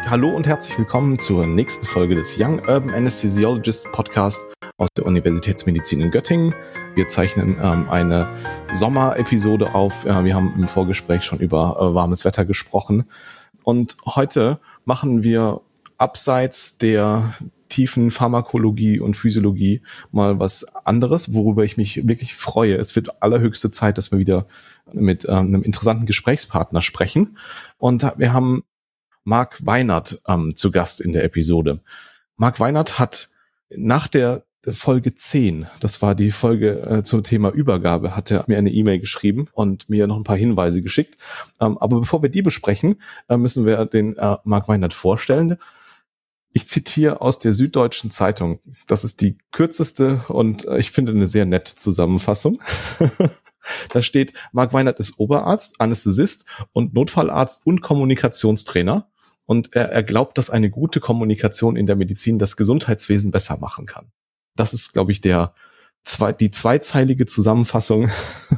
hallo und herzlich willkommen zur nächsten Folge des Young Urban Anesthesiologists Podcast aus der Universitätsmedizin in Göttingen. Wir zeichnen eine Sommerepisode auf. Wir haben im Vorgespräch schon über warmes Wetter gesprochen. Und heute machen wir abseits der tiefen Pharmakologie und Physiologie mal was anderes, worüber ich mich wirklich freue. Es wird allerhöchste Zeit, dass wir wieder mit einem interessanten Gesprächspartner sprechen. Und wir haben Marc Weinert zu Gast in der Episode. Marc Weinert hat nach der Folge 10, das war die Folge zum Thema Übergabe, hat er mir eine E-Mail geschrieben und mir noch ein paar Hinweise geschickt. Aber bevor wir die besprechen, müssen wir den Marc Weinert vorstellen. Ich zitiere aus der Süddeutschen Zeitung. Das ist die kürzeste und ich finde eine sehr nette Zusammenfassung. Da steht, Marc Weinert ist Oberarzt, Anästhesist und Notfallarzt und Kommunikationstrainer. Und er glaubt, dass eine gute Kommunikation in der Medizin das Gesundheitswesen besser machen kann. Das ist, glaube ich, die zweizeilige Zusammenfassung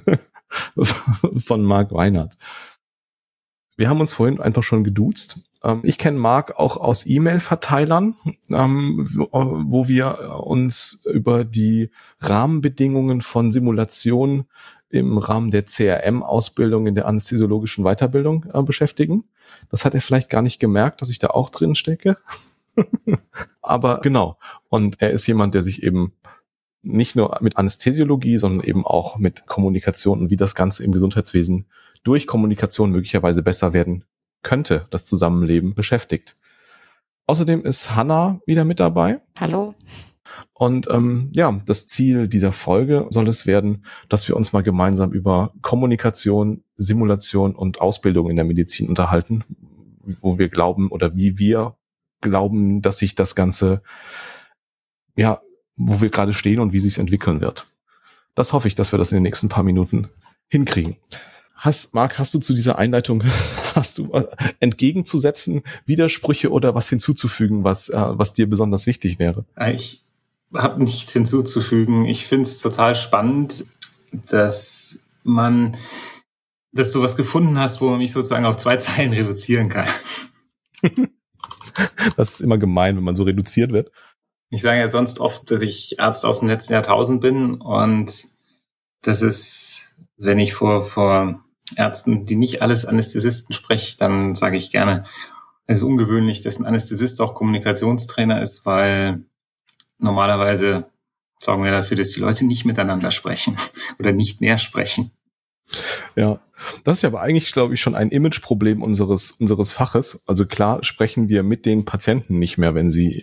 von Marc Weinert. Wir haben uns vorhin einfach schon geduzt. Ich kenne Marc auch aus E-Mail-Verteilern, wo wir uns über die Rahmenbedingungen von Simulationen im Rahmen der CRM-Ausbildung in der anästhesiologischen Weiterbildung beschäftigen. Das hat er vielleicht gar nicht gemerkt, dass ich da auch drin stecke. Aber genau. Und er ist jemand, der sich eben nicht nur mit Anästhesiologie, sondern eben auch mit Kommunikation und wie das Ganze im Gesundheitswesen durch Kommunikation möglicherweise besser werden könnte, das Zusammenleben beschäftigt. Außerdem ist Hanna wieder mit dabei. Hallo. Und das Ziel dieser Folge soll es werden, dass wir uns mal gemeinsam über Kommunikation, Simulation und Ausbildung in der Medizin unterhalten, wo wir glauben oder wie wir glauben, dass sich das Ganze, wo wir gerade stehen und wie sich es entwickeln wird. Das hoffe ich, dass wir das in den nächsten paar Minuten hinkriegen. Marc, hast du zu dieser Einleitung, entgegenzusetzen, Widersprüche oder was hinzuzufügen, was dir besonders wichtig wäre? Ich habe nichts hinzuzufügen. Ich finde es total spannend, dass du was gefunden hast, wo man mich sozusagen auf 2 Zeilen reduzieren kann. Das ist immer gemein, wenn man so reduziert wird. Ich sage ja sonst oft, dass ich Arzt aus dem letzten Jahrtausend bin und das ist, wenn ich vor Ärzten, die nicht alles Anästhesisten spreche, dann sage ich gerne, es ist ungewöhnlich, dass ein Anästhesist auch Kommunikationstrainer ist, weil normalerweise sorgen wir dafür, dass die Leute nicht miteinander sprechen oder nicht mehr sprechen. Ja, das ist ja aber eigentlich, glaube ich, schon ein Imageproblem unseres Faches. Also klar sprechen wir mit den Patienten nicht mehr, wenn sie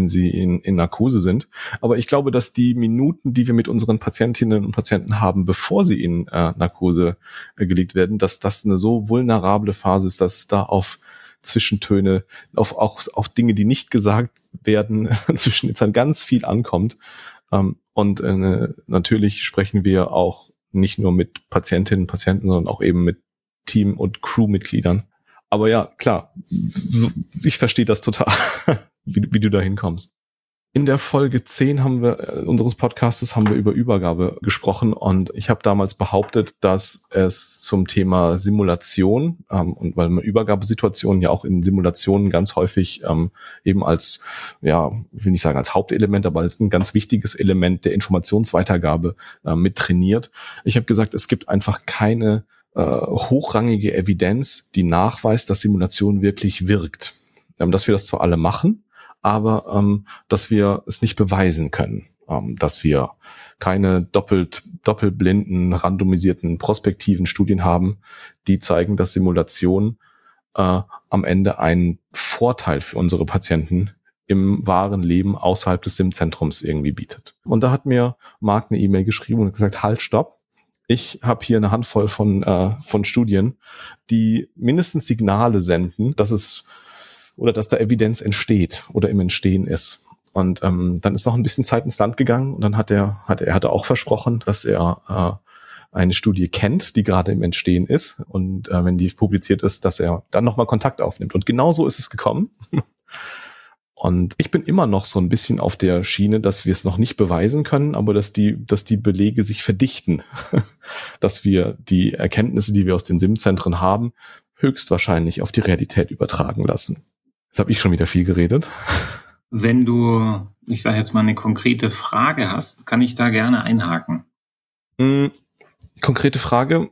in Narkose sind. Aber ich glaube, dass die Minuten, die wir mit unseren Patientinnen und Patienten haben, bevor sie in Narkose gelegt werden, dass das eine so vulnerable Phase ist, dass es da auf Zwischentöne, auf Dinge, die nicht gesagt werden, zwischen jetzt dann ganz viel ankommt. Und natürlich sprechen wir auch nicht nur mit Patientinnen und Patienten, sondern auch eben mit Team- und Crewmitgliedern. Aber ja, klar, ich verstehe das total, wie du da hinkommst. In der Folge 10 unseres Podcastes haben wir über Übergabe gesprochen und ich habe damals behauptet, dass es zum Thema Simulation und weil man Übergabesituationen ja auch in Simulationen ganz häufig eben als, will nicht sagen als Hauptelement, aber als ein ganz wichtiges Element der Informationsweitergabe mit trainiert. Ich habe gesagt, es gibt einfach keine hochrangige Evidenz, die nachweist, dass Simulation wirklich wirkt. Dass wir das zwar alle machen, aber dass wir es nicht beweisen können, dass wir keine doppelblinden, randomisierten, prospektiven Studien haben, die zeigen, dass Simulation am Ende einen Vorteil für unsere Patienten im wahren Leben außerhalb des SIM-Zentrums irgendwie bietet. Und da hat mir Marc eine E-Mail geschrieben und gesagt, halt, stopp. Ich habe hier eine Handvoll von Studien, die mindestens Signale senden, dass da Evidenz entsteht oder im Entstehen ist. Und dann ist noch ein bisschen Zeit ins Land gegangen und dann hat er auch versprochen, dass er eine Studie kennt, die gerade im Entstehen ist und wenn die publiziert ist, dass er dann nochmal Kontakt aufnimmt. Und genau so ist es gekommen. Und ich bin immer noch so ein bisschen auf der Schiene, dass wir es noch nicht beweisen können, aber dass die Belege sich verdichten, dass wir die Erkenntnisse, die wir aus den SIM-Zentren haben, höchstwahrscheinlich auf die Realität übertragen lassen. Jetzt habe ich schon wieder viel geredet. Wenn du, ich sage jetzt mal, eine konkrete Frage hast, kann ich da gerne einhaken. Konkrete Frage.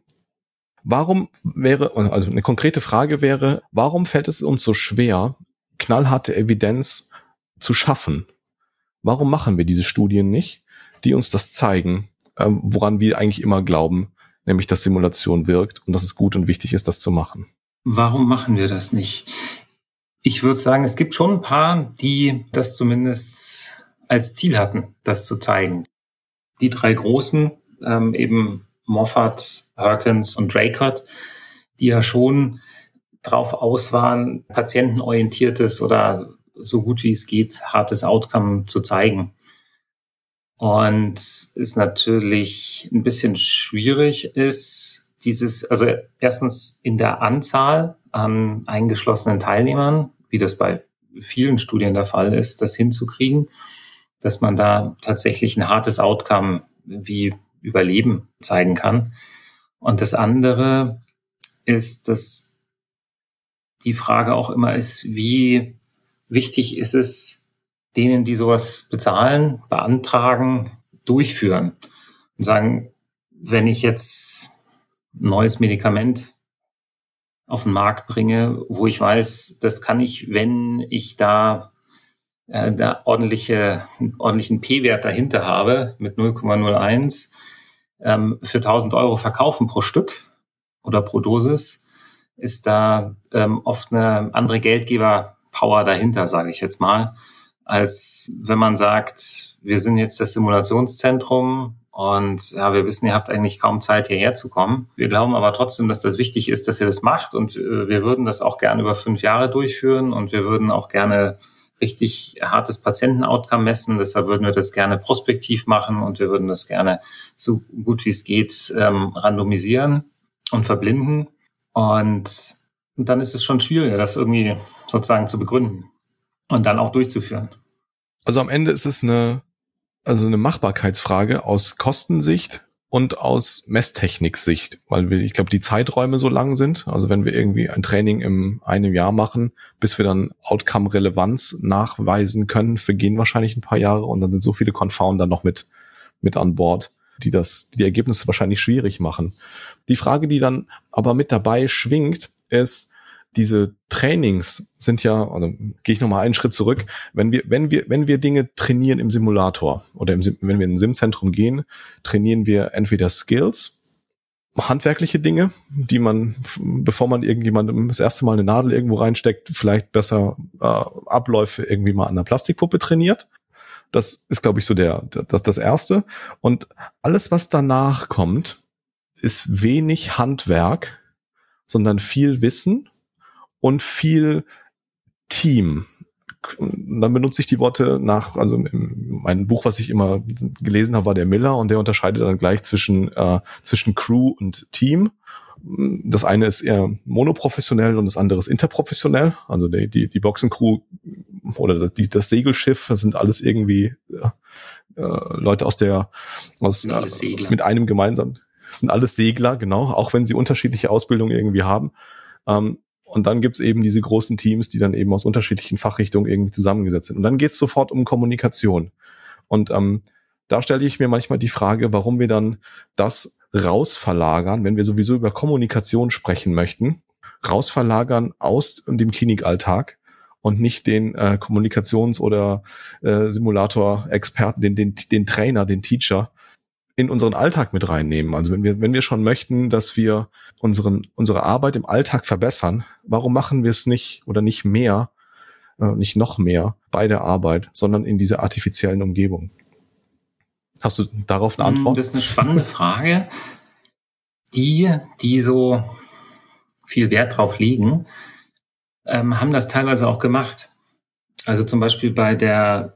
Eine konkrete Frage wäre, warum fällt es uns so schwer, knallharte Evidenz zu schaffen? Warum machen wir diese Studien nicht, die uns das zeigen, woran wir eigentlich immer glauben, nämlich dass Simulation wirkt und dass es gut und wichtig ist, das zu machen? Warum machen wir das nicht? Ich würde sagen, es gibt schon ein paar, die das zumindest als Ziel hatten, das zu zeigen. Die drei großen, eben Moffat, Perkins und Draycott, die ja schon drauf aus waren, patientenorientiertes oder so gut wie es geht, hartes Outcome zu zeigen. Und es natürlich ein bisschen schwierig ist, also erstens in der Anzahl an eingeschlossenen Teilnehmern, wie das bei vielen Studien der Fall ist, das hinzukriegen, dass man da tatsächlich ein hartes Outcome wie Überleben zeigen kann. Und das andere ist, dass die Frage auch immer ist, wie wichtig ist es, denen, die sowas bezahlen, beantragen, durchführen und sagen, wenn ich jetzt ein neues Medikament auf den Markt bringe, wo ich weiß, das kann ich, wenn ich da ordentlichen P-Wert dahinter habe mit 0,01 für 1.000 Euro verkaufen pro Stück oder pro Dosis, ist da oft eine andere Geldgeber-Power dahinter, sage ich jetzt mal, als wenn man sagt, wir sind jetzt das Simulationszentrum und ja, wir wissen, ihr habt eigentlich kaum Zeit, hierher zu kommen. Wir glauben aber trotzdem, dass das wichtig ist, dass ihr das macht und wir würden das auch gerne über 5 Jahre durchführen und wir würden auch gerne richtig hartes Patienten-Outcome messen. Deshalb würden wir das gerne prospektiv machen und wir würden das gerne so gut wie es geht randomisieren und verblinden. Und dann ist es schon schwieriger, das irgendwie sozusagen zu begründen und dann auch durchzuführen. Also am Ende ist es eine Machbarkeitsfrage aus Kostensicht und aus Messtechniksicht, weil ich glaube, die Zeiträume so lang sind. Also wenn wir irgendwie ein Training in einem Jahr machen, bis wir dann Outcome-Relevanz nachweisen können, vergehen wahrscheinlich ein paar Jahre und dann sind so viele Confounder noch mit an Bord, die die Ergebnisse wahrscheinlich schwierig machen. Die Frage, die dann aber mit dabei schwingt, ist, diese Trainings sind ja, also gehe ich nochmal einen Schritt zurück, wenn wir Dinge trainieren im Simulator oder wenn wir in ein Simzentrum gehen, trainieren wir entweder Skills, handwerkliche Dinge, die man, bevor man irgendjemandem das erste Mal eine Nadel irgendwo reinsteckt, vielleicht besser Abläufe irgendwie mal an der Plastikpuppe trainiert. Das ist, glaube ich, so das Erste. Und alles, was danach kommt, ist wenig Handwerk, sondern viel Wissen und viel Team. Und dann benutze ich die Worte also mein Buch, was ich immer gelesen habe, war der Miller und der unterscheidet dann gleich zwischen Crew und Team. Das eine ist eher monoprofessionell und das andere ist interprofessionell. Also die Boxencrew oder das Segelschiff, das sind alles irgendwie Leute mit einem gemeinsamen, das sind alles Segler, genau, auch wenn sie unterschiedliche Ausbildungen irgendwie haben. Und dann gibt's eben diese großen Teams, die dann eben aus unterschiedlichen Fachrichtungen irgendwie zusammengesetzt sind. Und dann geht's sofort um Kommunikation. Und da stelle ich mir manchmal die Frage, warum wir dann das rausverlagern, wenn wir sowieso über Kommunikation sprechen möchten, rausverlagern aus dem Klinikalltag und nicht den Kommunikations- oder Simulator-Experten, den Trainer, den Teacher in unseren Alltag mit reinnehmen. Also wenn wir schon möchten, dass wir unsere Arbeit im Alltag verbessern, warum machen wir es nicht oder nicht mehr, nicht noch mehr bei der Arbeit, sondern in dieser artifiziellen Umgebung? Hast du darauf eine Antwort? Das ist eine spannende Frage. Die so viel Wert drauf legen, haben das teilweise auch gemacht. Also zum Beispiel bei der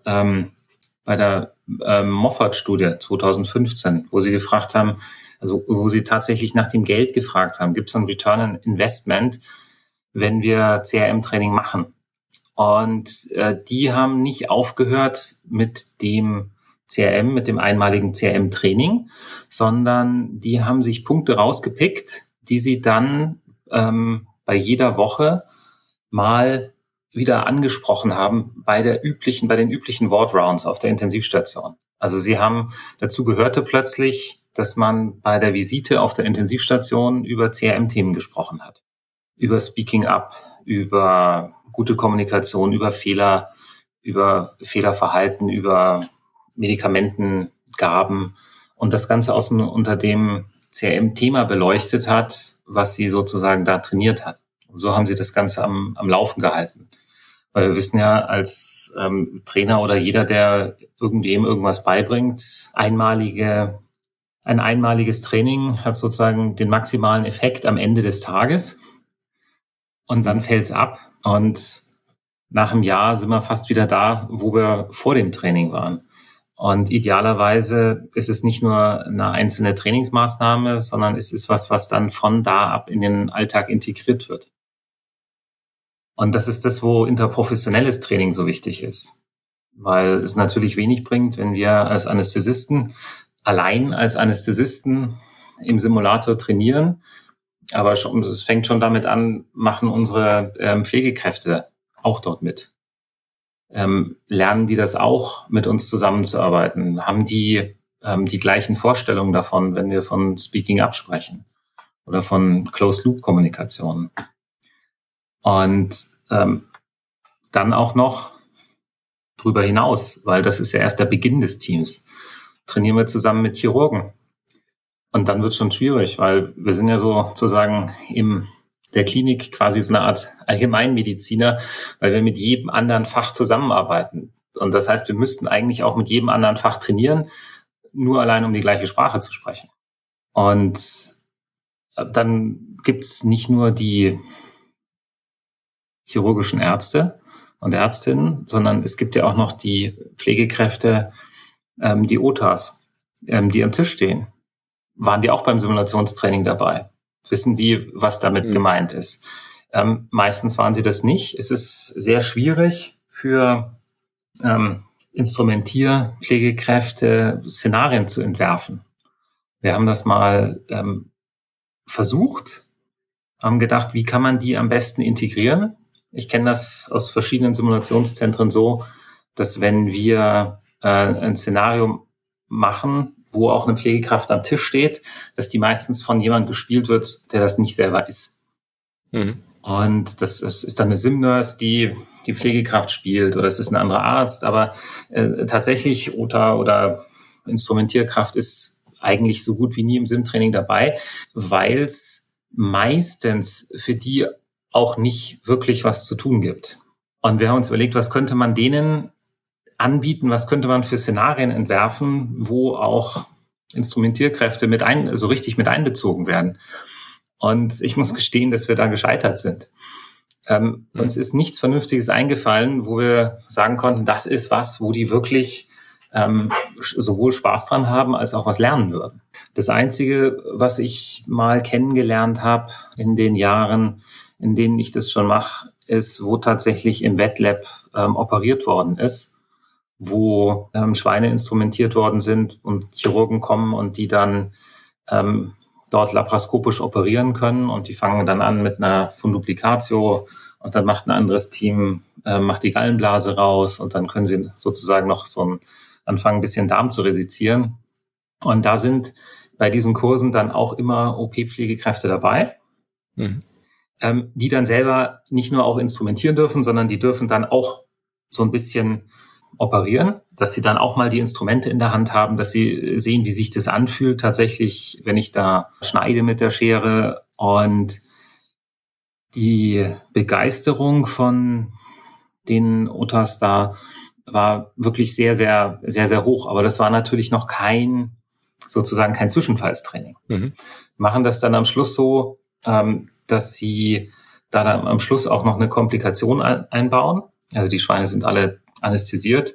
Moffat-Studie 2015, wo sie gefragt haben, also wo sie tatsächlich nach dem Geld gefragt haben, gibt es ein Return on Investment, wenn wir CRM-Training machen? Und die haben nicht aufgehört mit dem CRM, mit dem einmaligen CRM-Training, sondern die haben sich Punkte rausgepickt, die sie dann bei jeder Woche mal wieder angesprochen haben bei den üblichen Ward-Rounds auf der Intensivstation. Also dazu gehörte plötzlich, dass man bei der Visite auf der Intensivstation über CRM-Themen gesprochen hat. Über Speaking Up, über gute Kommunikation, über Fehlerverhalten, über Medikamentengaben und das Ganze unter dem CRM-Thema beleuchtet hat, was sie sozusagen da trainiert hat. Und so haben sie das Ganze am Laufen gehalten. Weil wir wissen ja als Trainer oder jeder, der irgendwem irgendwas beibringt, ein einmaliges Training hat sozusagen den maximalen Effekt am Ende des Tages und dann fällt's ab und nach einem Jahr sind wir fast wieder da, wo wir vor dem Training waren. Und idealerweise ist es nicht nur eine einzelne Trainingsmaßnahme, sondern es ist was dann von da ab in den Alltag integriert wird. Und das ist das, wo interprofessionelles Training so wichtig ist. Weil es natürlich wenig bringt, wenn wir allein als Anästhesisten im Simulator trainieren. Aber es fängt schon damit an, machen unsere Pflegekräfte auch dort mit. Lernen die das auch, mit uns zusammenzuarbeiten? Haben die gleichen Vorstellungen davon, wenn wir von Speaking Up sprechen oder von Closed-Loop-Kommunikation? Und dann auch noch drüber hinaus, weil das ist ja erst der Beginn des Teams, trainieren wir zusammen mit Chirurgen. Und dann wird es schon schwierig, weil wir sind ja sozusagen in der Klinik quasi so eine Art Allgemeinmediziner, weil wir mit jedem anderen Fach zusammenarbeiten. Und das heißt, wir müssten eigentlich auch mit jedem anderen Fach trainieren, nur allein um die gleiche Sprache zu sprechen. Und dann gibt's nicht nur die chirurgischen Ärzte und Ärztinnen, sondern es gibt ja auch noch die Pflegekräfte, die OTAs, die am Tisch stehen. Waren die auch beim Simulationstraining dabei? Wissen die, was damit gemeint ist? Meistens waren sie das nicht. Es ist sehr schwierig für Instrumentierpflegekräfte Szenarien zu entwerfen. Wir haben das mal versucht, haben gedacht, wie kann man die am besten integrieren? Ich kenne das aus verschiedenen Simulationszentren so, dass wenn wir ein Szenario machen, wo auch eine Pflegekraft am Tisch steht, dass die meistens von jemandem gespielt wird, der das nicht selber ist. Mhm. Und das ist dann eine Sim-Nurse, die Pflegekraft spielt, oder es ist ein anderer Arzt, aber tatsächlich OTA oder Instrumentierkraft ist eigentlich so gut wie nie im Sim-Training dabei, weil es meistens für die auch nicht wirklich was zu tun gibt. Und wir haben uns überlegt, was könnte man denen anbieten, was könnte man für Szenarien entwerfen, wo auch Instrumentierkräfte so richtig mit einbezogen werden. Und ich muss gestehen, dass wir da gescheitert sind. Uns ist nichts Vernünftiges eingefallen, wo wir sagen konnten, das ist was, wo die wirklich sowohl Spaß dran haben, als auch was lernen würden. Das Einzige, was ich mal kennengelernt habe in den Jahren, in denen ich das schon mache, ist, wo tatsächlich im Wet-Lab operiert worden ist, wo Schweine instrumentiert worden sind und Chirurgen kommen und die dann dort laparoskopisch operieren können und die fangen dann an mit einer Funduplicatio und dann macht ein anderes Team macht die Gallenblase raus und dann können sie sozusagen noch anfangen, ein bisschen Darm zu resizieren. Und da sind bei diesen Kursen dann auch immer OP-Pflegekräfte dabei, die dann selber nicht nur auch instrumentieren dürfen, sondern die dürfen dann auch so ein bisschen operieren, dass sie dann auch mal die Instrumente in der Hand haben, dass sie sehen, wie sich das anfühlt tatsächlich, wenn ich da schneide mit der Schere. Und die Begeisterung von den OTAs da war wirklich sehr, sehr, sehr, sehr hoch. Aber das war natürlich noch kein Zwischenfallstraining. Wir machen das dann am Schluss so, dass sie da dann am Schluss auch noch eine Komplikation einbauen. Also die Schweine sind alle anästhesiert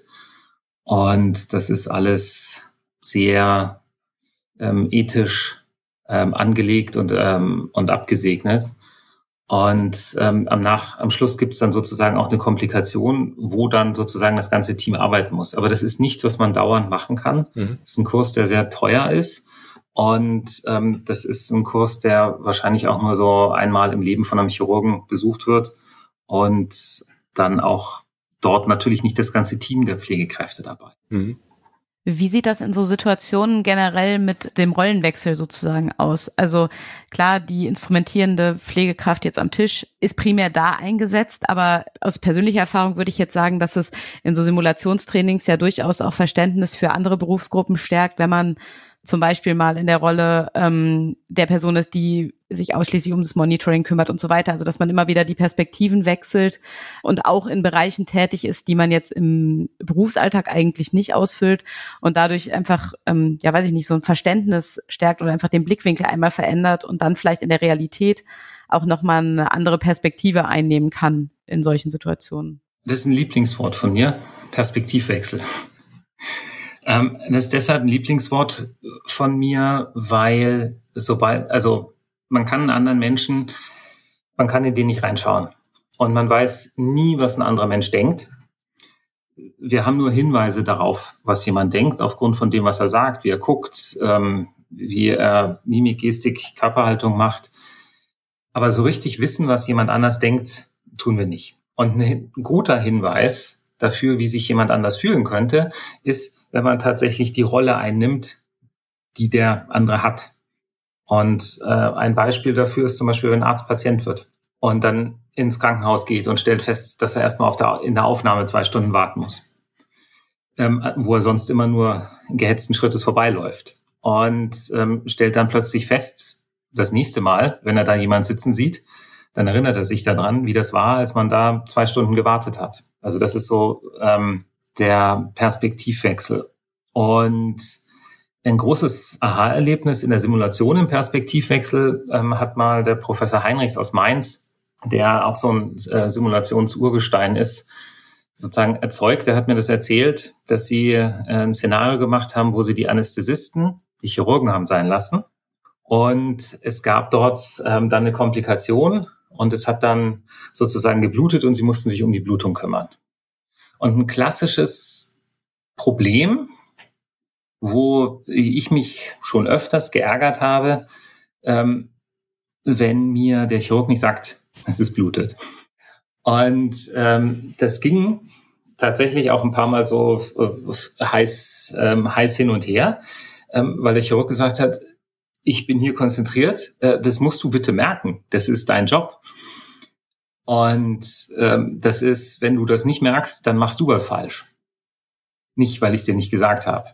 und das ist alles sehr ethisch angelegt und abgesegnet. Und am Schluss gibt es dann sozusagen auch eine Komplikation, wo dann sozusagen das ganze Team arbeiten muss. Aber das ist nichts, was man dauernd machen kann. Das ist ein Kurs, der sehr teuer ist. Und das ist ein Kurs, der wahrscheinlich auch nur so einmal im Leben von einem Chirurgen besucht wird. Und dann auch dort natürlich nicht das ganze Team der Pflegekräfte dabei. Mhm. Wie sieht das in so Situationen generell mit dem Rollenwechsel sozusagen aus? Also klar, die instrumentierende Pflegekraft jetzt am Tisch ist primär da eingesetzt, aber aus persönlicher Erfahrung würde ich jetzt sagen, dass es in so Simulationstrainings ja durchaus auch Verständnis für andere Berufsgruppen stärkt, wenn man zum Beispiel mal in der Rolle der Person ist, die sich ausschließlich um das Monitoring kümmert und so weiter. Also dass man immer wieder die Perspektiven wechselt und auch in Bereichen tätig ist, die man jetzt im Berufsalltag eigentlich nicht ausfüllt und dadurch einfach, weiß ich nicht, so ein Verständnis stärkt oder einfach den Blickwinkel einmal verändert und dann vielleicht in der Realität auch nochmal eine andere Perspektive einnehmen kann in solchen Situationen. Das ist ein Lieblingswort von mir, Perspektivwechsel. Das ist deshalb ein Lieblingswort von mir, weil man kann anderen Menschen, man kann in den nicht reinschauen. Und man weiß nie, was ein anderer Mensch denkt. Wir haben nur Hinweise darauf, was jemand denkt, aufgrund von dem, was er sagt, wie er guckt, wie er Mimik, Gestik, Körperhaltung macht. Aber so richtig wissen, was jemand anders denkt, tun wir nicht. Und ein guter Hinweis dafür, wie sich jemand anders fühlen könnte, ist, wenn man tatsächlich die Rolle einnimmt, die der andere hat. Und ein Beispiel dafür ist zum Beispiel, wenn ein Arzt Patient wird und dann ins Krankenhaus geht und stellt fest, dass er erstmal in der Aufnahme 2 Stunden warten muss, wo er sonst immer nur in gehetzten Schrittes vorbeiläuft. Und stellt dann plötzlich fest, das nächste Mal, wenn er da jemand sitzen sieht, dann erinnert er sich daran, wie das war, als man da 2 Stunden gewartet hat. Also das ist so der Perspektivwechsel. Und ein großes Aha-Erlebnis in der Simulation im Perspektivwechsel hat mal der Professor Heinrichs aus Mainz, der auch so ein Simulationsurgestein ist, sozusagen erzeugt. Der hat mir das erzählt, dass sie ein Szenario gemacht haben, wo sie die Anästhesisten, die Chirurgen haben sein lassen. Und es gab dort dann eine Komplikation und es hat dann sozusagen geblutet und sie mussten sich um die Blutung kümmern. Und ein klassisches Problem, wo ich mich schon öfters geärgert habe, wenn mir der Chirurg nicht sagt, dass es blutet. Und das ging tatsächlich auch ein paar Mal so heiß hin und her, weil der Chirurg gesagt hat, ich bin hier konzentriert, das musst du bitte merken, das ist dein Job. Und das ist, wenn du das nicht merkst, dann machst du was falsch. Nicht, weil ich es dir nicht gesagt habe.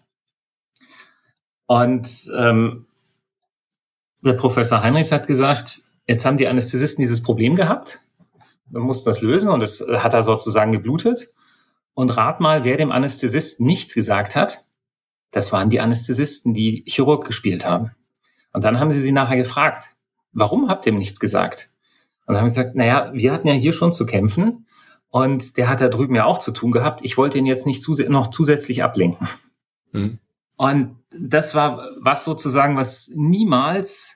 Und der Professor Heinrichs hat gesagt, jetzt haben die Anästhesisten dieses Problem gehabt, wir mussten das lösen und es hat er sozusagen geblutet. Und rat mal, wer dem Anästhesisten nichts gesagt hat. Das waren die Anästhesisten, die Chirurg gespielt haben. Und dann haben sie nachher gefragt, warum habt ihr ihm nichts gesagt? Und dann haben sie gesagt, naja, wir hatten ja hier schon zu kämpfen und der hat da drüben ja auch zu tun gehabt. Ich wollte ihn jetzt nicht noch zusätzlich ablenken. Mhm. Und das war was sozusagen, was niemals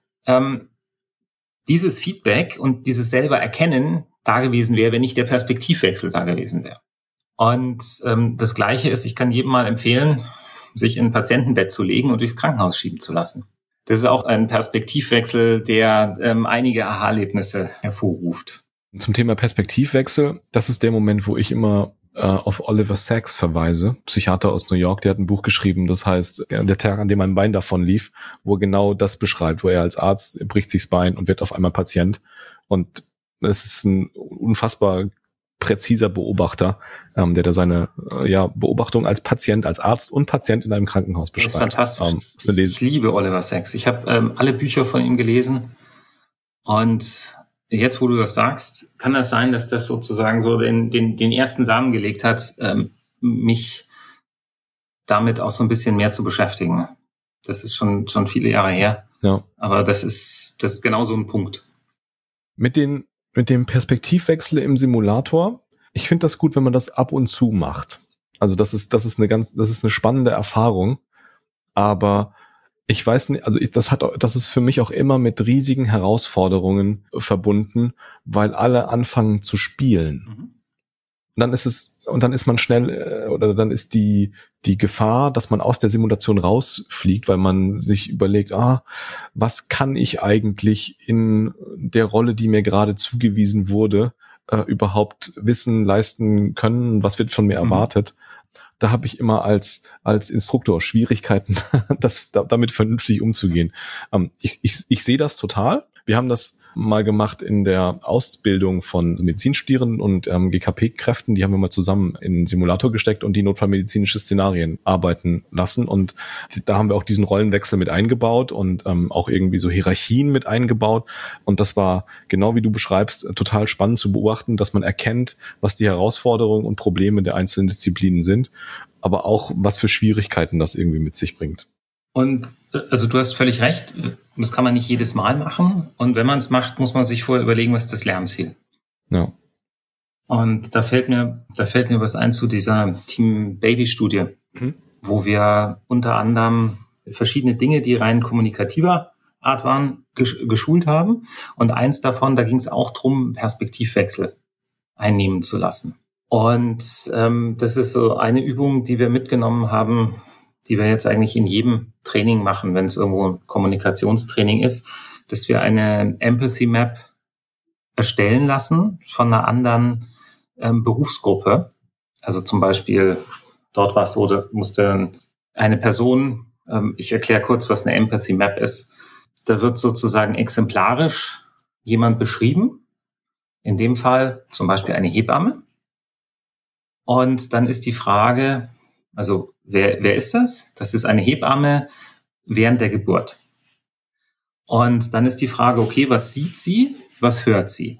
dieses Feedback und dieses selber Erkennen da gewesen wäre, wenn nicht der Perspektivwechsel da gewesen wäre. Und das Gleiche ist, ich kann jedem mal empfehlen, sich in ein Patientenbett zu legen und durchs Krankenhaus schieben zu lassen. Das ist auch ein Perspektivwechsel, der einige Aha-Erlebnisse hervorruft. Zum Thema Perspektivwechsel, das ist der Moment, wo ich immer auf Oliver Sacks verweise, Psychiater aus New York, der hat ein Buch geschrieben, das heißt Der Tag, an dem mein Bein davon lief, wo er genau das beschreibt, wo er als Arzt bricht sich das Bein und wird auf einmal Patient. Und es ist ein unfassbar präziser Beobachter, der da seine Beobachtung als Patient, als Arzt und Patient in einem Krankenhaus beschreibt. Das ist fantastisch. Ist eine ich liebe Oliver Sacks. Ich habe alle Bücher von ihm gelesen und jetzt, wo du das sagst, kann das sein, dass das sozusagen so den ersten Samen gelegt hat, mich damit auch so ein bisschen mehr zu beschäftigen. Das ist schon viele Jahre her. Ja. Aber das ist genau so ein Punkt. Mit dem Perspektivwechsel im Simulator, ich finde das gut, wenn man das ab und zu macht. Also das ist eine spannende Erfahrung, aber ich weiß nicht, also das ist für mich auch immer mit riesigen Herausforderungen verbunden, weil alle anfangen zu spielen. Mhm. Dann ist man schnell, oder dann ist die Gefahr, dass man aus der Simulation rausfliegt, weil man sich überlegt, was kann ich eigentlich in der Rolle, die mir gerade zugewiesen wurde, überhaupt wissen, leisten können, was wird von mir erwartet. Da habe ich immer als Instruktor Schwierigkeiten, damit vernünftig umzugehen. Ich sehe das total. Wir haben das mal gemacht in der Ausbildung von Medizinstudierenden und GKP-Kräften. Die haben wir mal zusammen in einen Simulator gesteckt und die notfallmedizinische Szenarien arbeiten lassen. Und da haben wir auch diesen Rollenwechsel mit eingebaut und auch irgendwie so Hierarchien mit eingebaut. Und das war, genau wie du beschreibst, total spannend zu beobachten, dass man erkennt, was die Herausforderungen und Probleme der einzelnen Disziplinen sind, aber auch, was für Schwierigkeiten das irgendwie mit sich bringt. Und also du hast völlig recht, das kann man nicht jedes Mal machen. Und wenn man es macht, muss man sich vorher überlegen, was ist das Lernziel. Ja. Und da fällt mir was ein zu dieser Team-Baby-Studie, wo wir unter anderem verschiedene Dinge, die rein kommunikativer Art waren, geschult haben. Und eins davon, da ging es auch darum, Perspektivwechsel einnehmen zu lassen. Und das ist so eine Übung, die wir mitgenommen haben, die wir jetzt eigentlich in jedem Training machen, wenn es irgendwo ein Kommunikationstraining ist, dass wir eine Empathy Map erstellen lassen von einer anderen Berufsgruppe. Also zum Beispiel, dort war es so, da musste eine Person, ich erkläre kurz, was eine Empathy Map ist, da wird sozusagen exemplarisch jemand beschrieben, in dem Fall zum Beispiel eine Hebamme. Und dann ist die Frage, also wer ist das? Das ist eine Hebamme während der Geburt. Und dann ist die Frage, okay, was sieht sie, was hört sie?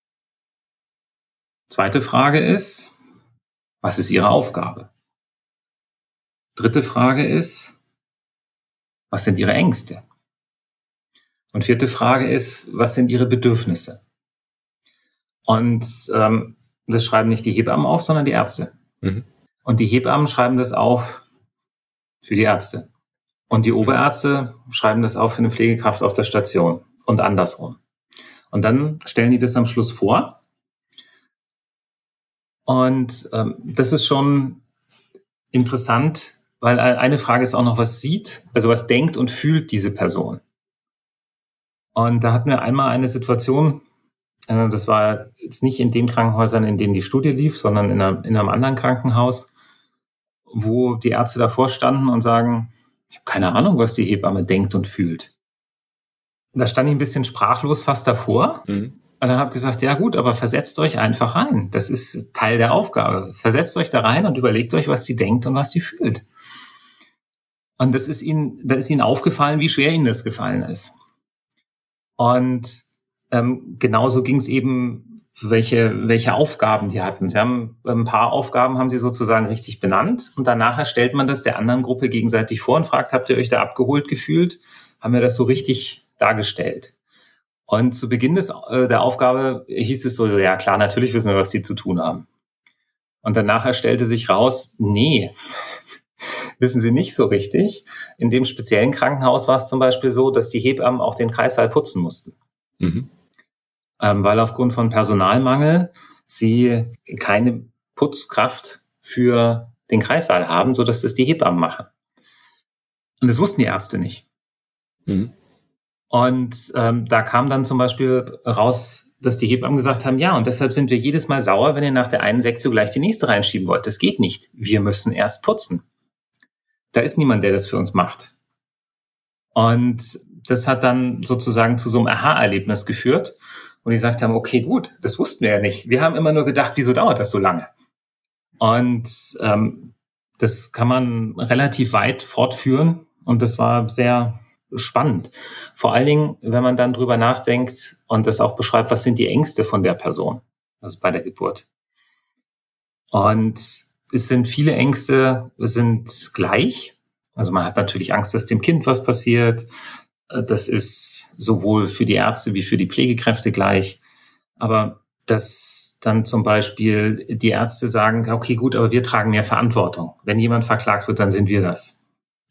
Zweite Frage ist, was ist ihre Aufgabe? Dritte Frage ist, was sind ihre Ängste? Und vierte Frage ist, was sind ihre Bedürfnisse? Und das schreiben nicht die Hebammen auf, sondern die Ärzte. Mhm. Und die Hebammen schreiben das auf für die Ärzte. Und die Oberärzte schreiben das auf für eine Pflegekraft auf der Station und andersrum. Und dann stellen die das am Schluss vor. Und das ist schon interessant, weil eine Frage ist auch noch, was sieht, also was denkt und fühlt diese Person. Und da hatten wir einmal eine Situation, das war jetzt nicht in den Krankenhäusern, in denen die Studie lief, sondern in einem anderen Krankenhaus, wo die Ärzte davor standen und sagen, ich habe keine Ahnung, was die Hebamme denkt und fühlt. Da stand ich ein bisschen sprachlos fast davor. Und dann habe ich gesagt, ja gut, aber versetzt euch einfach rein. Das ist Teil der Aufgabe. Versetzt euch da rein und überlegt euch, was sie denkt und was sie fühlt. Und da ist ihnen aufgefallen, wie schwer ihnen das gefallen ist. Und genauso ging es eben, welche Aufgaben die hatten. Sie haben ein paar Aufgaben haben sie sozusagen richtig benannt und danach stellt man das der anderen Gruppe gegenseitig vor und fragt, habt ihr euch da abgeholt gefühlt? Haben wir das so richtig dargestellt? Und zu Beginn der Aufgabe hieß es so, ja klar, natürlich wissen wir, was die zu tun haben. Und danach stellte sich raus, nee, wissen sie nicht so richtig. In dem speziellen Krankenhaus war es zum Beispiel so, dass die Hebammen auch den Kreissaal putzen mussten. Mhm. Weil aufgrund von Personalmangel sie keine Putzkraft für den Kreissaal haben, sodass das die Hebammen machen. Und das wussten die Ärzte nicht. Mhm. Und da kam dann zum Beispiel raus, dass die Hebammen gesagt haben, ja, und deshalb sind wir jedes Mal sauer, wenn ihr nach der einen Sektion gleich die nächste reinschieben wollt. Das geht nicht. Wir müssen erst putzen. Da ist niemand, der das für uns macht. Und das hat dann sozusagen zu so einem Aha-Erlebnis geführt. Und die gesagt haben, okay, gut, das wussten wir ja nicht. Wir haben immer nur gedacht, wieso dauert das so lange? Und das kann man relativ weit fortführen. Und das war sehr spannend. Vor allen Dingen, wenn man dann drüber nachdenkt und das auch beschreibt, was sind die Ängste von der Person, also bei der Geburt. Und es sind viele Ängste, sind gleich. Also man hat natürlich Angst, dass dem Kind was passiert. Das ist sowohl für die Ärzte wie für die Pflegekräfte gleich. Aber dass dann zum Beispiel die Ärzte sagen, okay, gut, aber wir tragen mehr Verantwortung. Wenn jemand verklagt wird, dann sind wir das.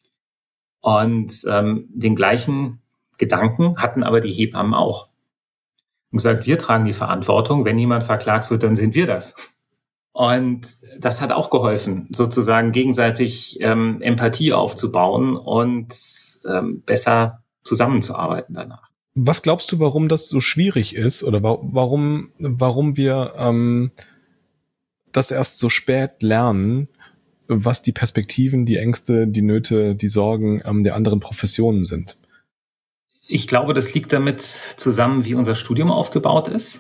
Und den gleichen Gedanken hatten aber die Hebammen auch. Und gesagt, wir tragen die Verantwortung. Wenn jemand verklagt wird, dann sind wir das. Und das hat auch geholfen, sozusagen gegenseitig Empathie aufzubauen und besser zusammenzuarbeiten danach. Was glaubst du, warum das so schwierig ist oder warum wir das erst so spät lernen, was die Perspektiven, die Ängste, die Nöte, die Sorgen der anderen Professionen sind? Ich glaube, das liegt damit zusammen, wie unser Studium aufgebaut ist.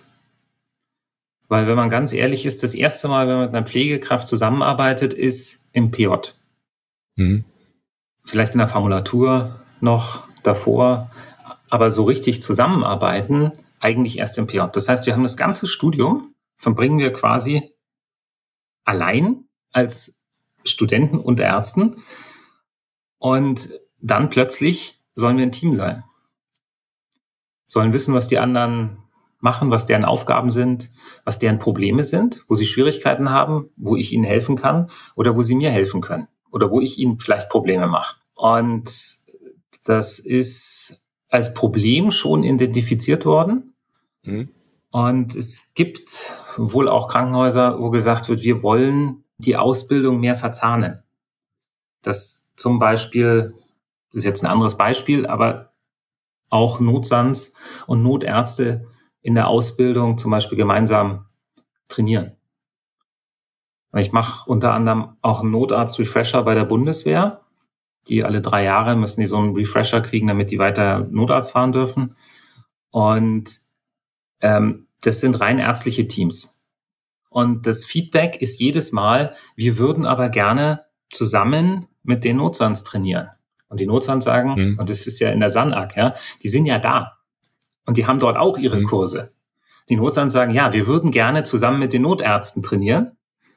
Weil wenn man ganz ehrlich ist, das erste Mal, wenn man mit einer Pflegekraft zusammenarbeitet, ist im PJ. Vielleicht in der Formulatur noch davor, aber so richtig zusammenarbeiten eigentlich erst im PJ. Das heißt, wir haben das ganze Studium, verbringen wir quasi allein als Studenten und Ärzten und dann plötzlich sollen wir ein Team sein. Sollen wissen, was die anderen machen, was deren Aufgaben sind, was deren Probleme sind, wo sie Schwierigkeiten haben, wo ich ihnen helfen kann oder wo sie mir helfen können oder wo ich ihnen vielleicht Probleme mache. Und das ist als Problem schon identifiziert worden. Und es gibt wohl auch Krankenhäuser, wo gesagt wird, wir wollen die Ausbildung mehr verzahnen. Das zum Beispiel, das ist jetzt ein anderes Beispiel, aber auch Notsans und Notärzte in der Ausbildung zum Beispiel gemeinsam trainieren. Ich mache unter anderem auch einen Notarzt-Refresher bei der Bundeswehr. Die alle 3 Jahre müssen die so einen Refresher kriegen, damit die weiter Notarzt fahren dürfen. Und das sind rein ärztliche Teams. Und das Feedback ist jedes Mal, wir würden aber gerne zusammen mit den Notsans trainieren. Und die Notsans sagen, und das ist ja in der SANAG, ja, die sind ja da. Und die haben dort auch ihre Kurse. Die Notsans sagen, ja, wir würden gerne zusammen mit den Notärzten trainieren.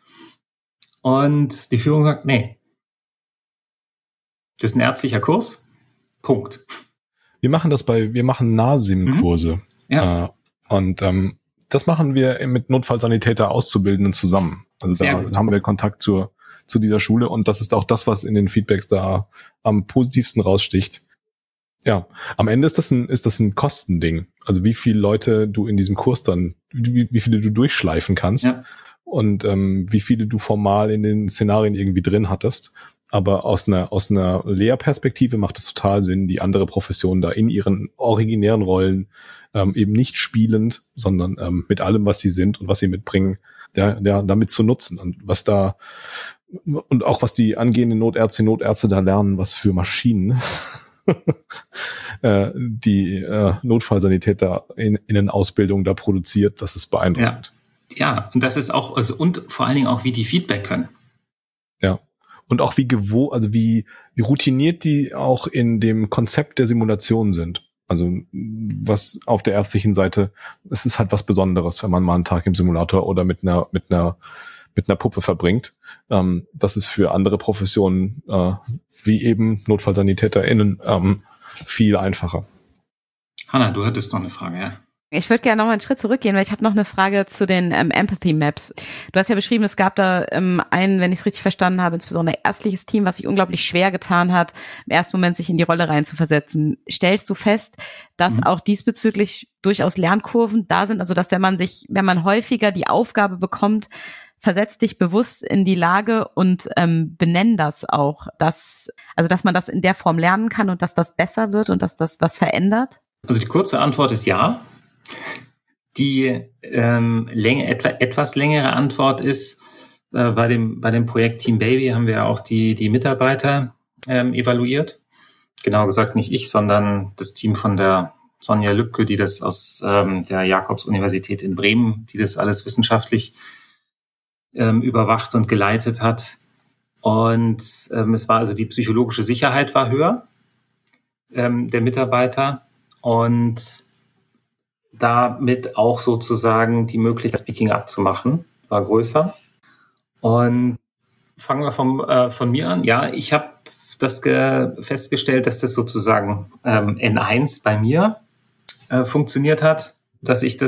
Und die Führung sagt, nee. Das ist ein ärztlicher Kurs. Punkt. Wir machen NASIM-Kurse. Ja. Und das machen wir mit Notfallsanitäter Auszubildenden zusammen. Also da haben wir Kontakt zu dieser Schule und das ist auch das, was in den Feedbacks da am positivsten raussticht. Ja, am Ende ist das ein Kostending. Also wie viele Leute du in diesem Kurs dann, wie viele du durchschleifen kannst und wie viele du formal in den Szenarien irgendwie drin hattest. Aber aus einer Lehrperspektive macht es total Sinn, die andere Profession da in ihren originären Rollen eben nicht spielend, sondern mit allem, was sie sind und was sie mitbringen, damit zu nutzen und auch was die angehenden Notärztinnen und Notärzte da lernen, was für Maschinen die Notfallsanitäter in Ausbildung da produziert, das ist beeindruckend. Ja, und das ist auch, und vor allen Dingen auch, wie die Feedback können. Ja. Und auch wie routiniert die auch in dem Konzept der Simulation sind. Also was auf der ärztlichen Seite, es ist halt was Besonderes, wenn man mal einen Tag im Simulator oder mit einer Puppe verbringt. Das ist für andere Professionen wie eben NotfallsanitäterInnen viel einfacher. Hanna, du hattest noch eine Frage, ja? Ich würde gerne noch mal einen Schritt zurückgehen, weil ich habe noch eine Frage zu den Empathy Maps. Du hast ja beschrieben, es gab da ein, wenn ich es richtig verstanden habe, insbesondere ärztliches Team, was sich unglaublich schwer getan hat, im ersten Moment sich in die Rolle reinzuversetzen. Stellst du fest, dass auch diesbezüglich durchaus Lernkurven da sind? Also dass wenn man häufiger die Aufgabe bekommt, versetz dich bewusst in die Lage und benenn das auch, dass man das in der Form lernen kann und dass das besser wird und dass das was verändert? Also die kurze Antwort ist ja. Die etwas längere Antwort ist, bei dem Projekt Team Baby haben wir auch die Mitarbeiter evaluiert. Genau gesagt nicht ich, sondern das Team von der Sonja Lübke, die das aus der Jakobs-Universität in Bremen, die das alles wissenschaftlich überwacht und geleitet hat. Und es war also die psychologische Sicherheit war höher der Mitarbeiter und damit auch sozusagen die Möglichkeit, Speaking Up zu machen, war größer. Und fangen wir von mir an. Ja, ich habe das festgestellt, dass das sozusagen N1 bei mir funktioniert hat, dass sich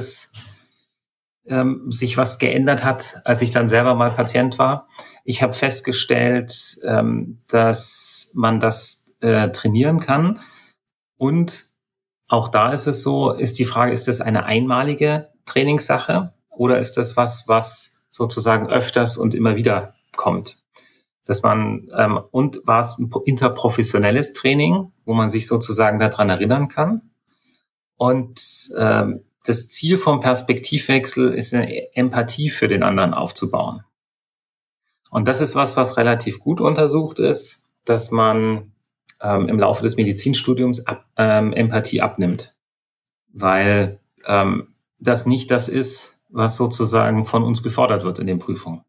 was geändert hat, als ich dann selber mal Patient war. Ich habe festgestellt, dass man das trainieren kann und auch da ist es so, ist die Frage, ist das eine einmalige Trainingssache oder ist das was sozusagen öfters und immer wieder kommt? Dass man, und war es ein interprofessionelles Training, wo man sich sozusagen daran erinnern kann? Und das Ziel vom Perspektivwechsel ist, eine Empathie für den anderen aufzubauen. Und das ist was relativ gut untersucht ist, dass man im Laufe des Medizinstudiums Empathie abnimmt. Weil das nicht das ist, was sozusagen von uns gefordert wird in den Prüfungen.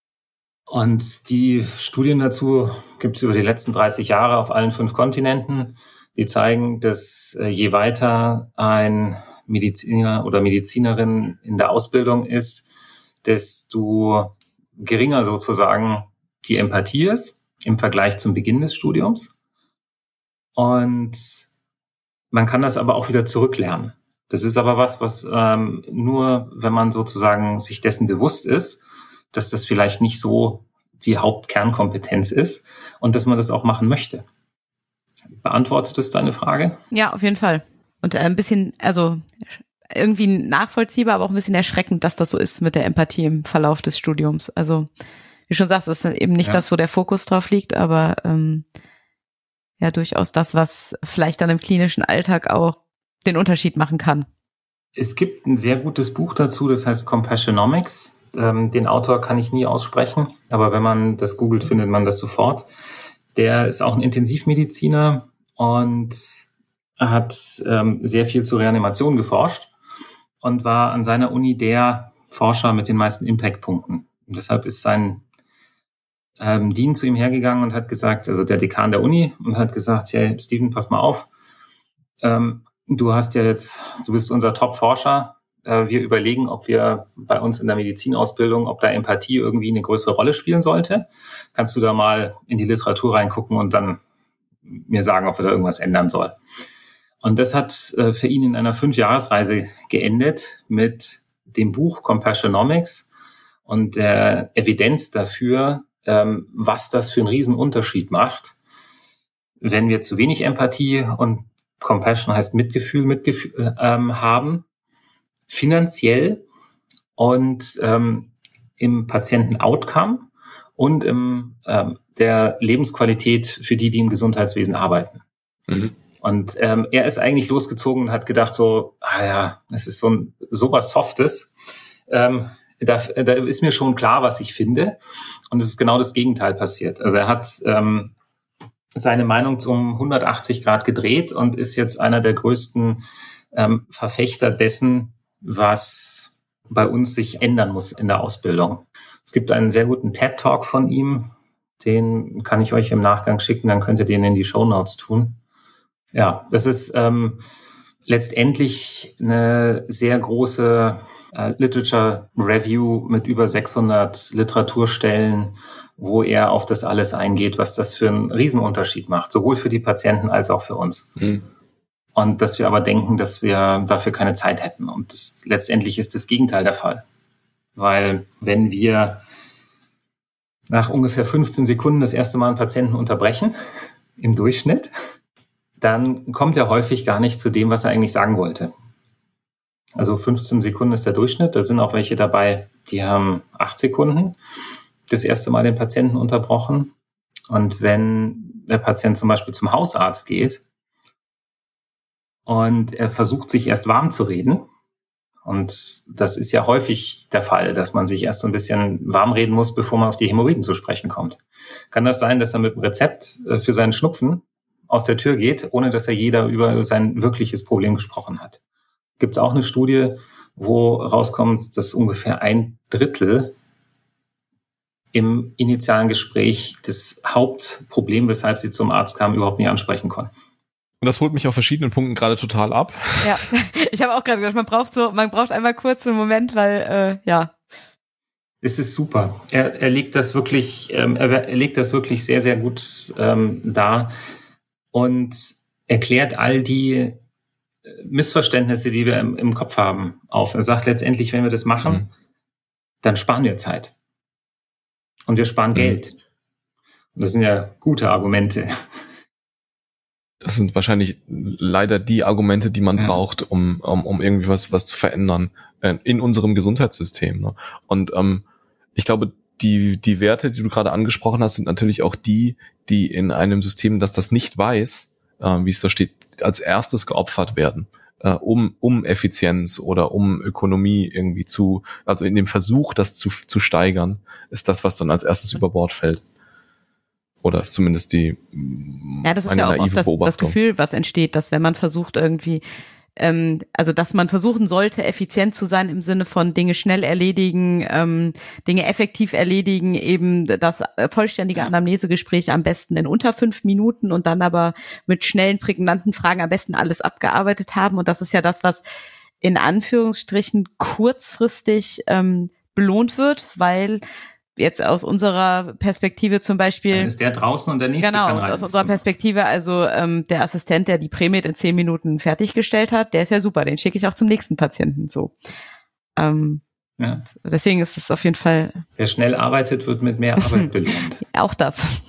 Und die Studien dazu gibt es über die letzten 30 Jahre auf allen 5 Kontinenten. Die zeigen, dass je weiter ein Mediziner oder Medizinerin in der Ausbildung ist, desto geringer sozusagen die Empathie ist im Vergleich zum Beginn des Studiums. Und man kann das aber auch wieder zurücklernen. Das ist aber was nur, wenn man sozusagen sich dessen bewusst ist, dass das vielleicht nicht so die Hauptkernkompetenz ist und dass man das auch machen möchte. Beantwortet das deine Frage? Ja, auf jeden Fall. Und ein bisschen, also irgendwie nachvollziehbar, aber auch ein bisschen erschreckend, dass das so ist mit der Empathie im Verlauf des Studiums. Also wie schon sagst, ist eben nicht das, wo der Fokus drauf liegt, aber ja durchaus das, was vielleicht dann im klinischen Alltag auch den Unterschied machen kann. Es gibt ein sehr gutes Buch dazu, das heißt Compassionomics. Den Autor kann ich nie aussprechen, aber wenn man das googelt, findet man das sofort. Der ist auch ein Intensivmediziner und hat sehr viel zur Reanimation geforscht und war an seiner Uni der Forscher mit den meisten Impact-Punkten. Und deshalb ist sein Dean zu ihm hergegangen und hat gesagt, also der Dekan der Uni, und hat gesagt, hey Steven, pass mal auf, du bist unser Top-Forscher. Wir überlegen, ob wir bei uns in der Medizinausbildung, ob da Empathie irgendwie eine größere Rolle spielen sollte. Kannst du da mal in die Literatur reingucken und dann mir sagen, ob wir da irgendwas ändern soll. Und das hat für ihn in einer 5-Jahres-Reise geendet mit dem Buch Compassionomics und der Evidenz dafür, was das für einen Riesenunterschied macht, wenn wir zu wenig Empathie und Compassion heißt Mitgefühl haben, finanziell und im Patienten-Outcome und im der Lebensqualität für die im Gesundheitswesen arbeiten. Mhm. Und er ist eigentlich losgezogen und hat gedacht so, das ist sowas Softes. Da ist mir schon klar, was ich finde. Und es ist genau das Gegenteil passiert. Also er hat seine Meinung um 180 Grad gedreht und ist jetzt einer der größten Verfechter dessen, was bei uns sich ändern muss in der Ausbildung. Es gibt einen sehr guten TED-Talk von ihm, den kann ich euch im Nachgang schicken, dann könnt ihr den in die Shownotes tun. Ja, das ist letztendlich eine sehr große Literature Review mit über 600 Literaturstellen, wo er auf das alles eingeht, was das für einen Riesenunterschied macht, sowohl für die Patienten als auch für uns. Mhm. Und dass wir aber denken, dass wir dafür keine Zeit hätten. Und letztendlich ist das Gegenteil der Fall. Weil wenn wir nach ungefähr 15 Sekunden das erste Mal einen Patienten unterbrechen, im Durchschnitt, dann kommt er häufig gar nicht zu dem, was er eigentlich sagen wollte. Also 15 Sekunden ist der Durchschnitt. Da sind auch welche dabei, die haben 8 Sekunden das erste Mal den Patienten unterbrochen. Und wenn der Patient zum Beispiel zum Hausarzt geht und er versucht, sich erst warm zu reden, und das ist ja häufig der Fall, dass man sich erst so ein bisschen warm reden muss, bevor man auf die Hämorrhoiden zu sprechen kommt. Kann das sein, dass er mit dem Rezept für seinen Schnupfen aus der Tür geht, ohne dass er jeder über sein wirkliches Problem gesprochen hat? Gibt es auch eine Studie, wo rauskommt, dass ungefähr 1/3 im initialen Gespräch das Hauptproblem, weshalb sie zum Arzt kamen, überhaupt nicht ansprechen konnten. Und das holt mich auf verschiedenen Punkten gerade total ab. Ja, ich habe auch gerade gedacht, man braucht einmal kurz einen Moment, weil, Es ist super. Er legt das wirklich sehr, sehr gut dar und erklärt all die Missverständnisse, die wir im Kopf haben, auf. Er sagt letztendlich, wenn wir das machen, dann sparen wir Zeit. Und wir sparen Geld. Und das sind ja gute Argumente. Das sind wahrscheinlich leider die Argumente, die man braucht, um irgendwie was zu verändern in unserem Gesundheitssystem. Ne? Und ich glaube, die Werte, die du gerade angesprochen hast, sind natürlich auch die in einem System, das nicht weiß, wie es da steht, als erstes geopfert werden. um Effizienz oder um Ökonomie irgendwie also in dem Versuch, das zu steigern, ist das, was dann als erstes über Bord fällt. Oder ist zumindest das ist ja auch oft das Gefühl, was entsteht, dass wenn man versucht irgendwie, also dass man versuchen sollte, effizient zu sein im Sinne von Dinge schnell erledigen, Dinge effektiv erledigen, eben das vollständige Anamnesegespräch am besten in unter 5 Minuten und dann aber mit schnellen, prägnanten Fragen am besten alles abgearbeitet haben. Und das ist ja das, was in Anführungsstrichen kurzfristig belohnt wird, weil jetzt aus unserer Perspektive zum Beispiel. Dann ist der draußen und der nächste kann rein. Aus unserer Perspektive, also der Assistent, der die Prämie in 10 Minuten fertiggestellt hat, der ist ja super, den schicke ich auch zum nächsten Patienten so. Deswegen ist es auf jeden Fall. Wer schnell arbeitet, wird mit mehr Arbeit belohnt. Auch das.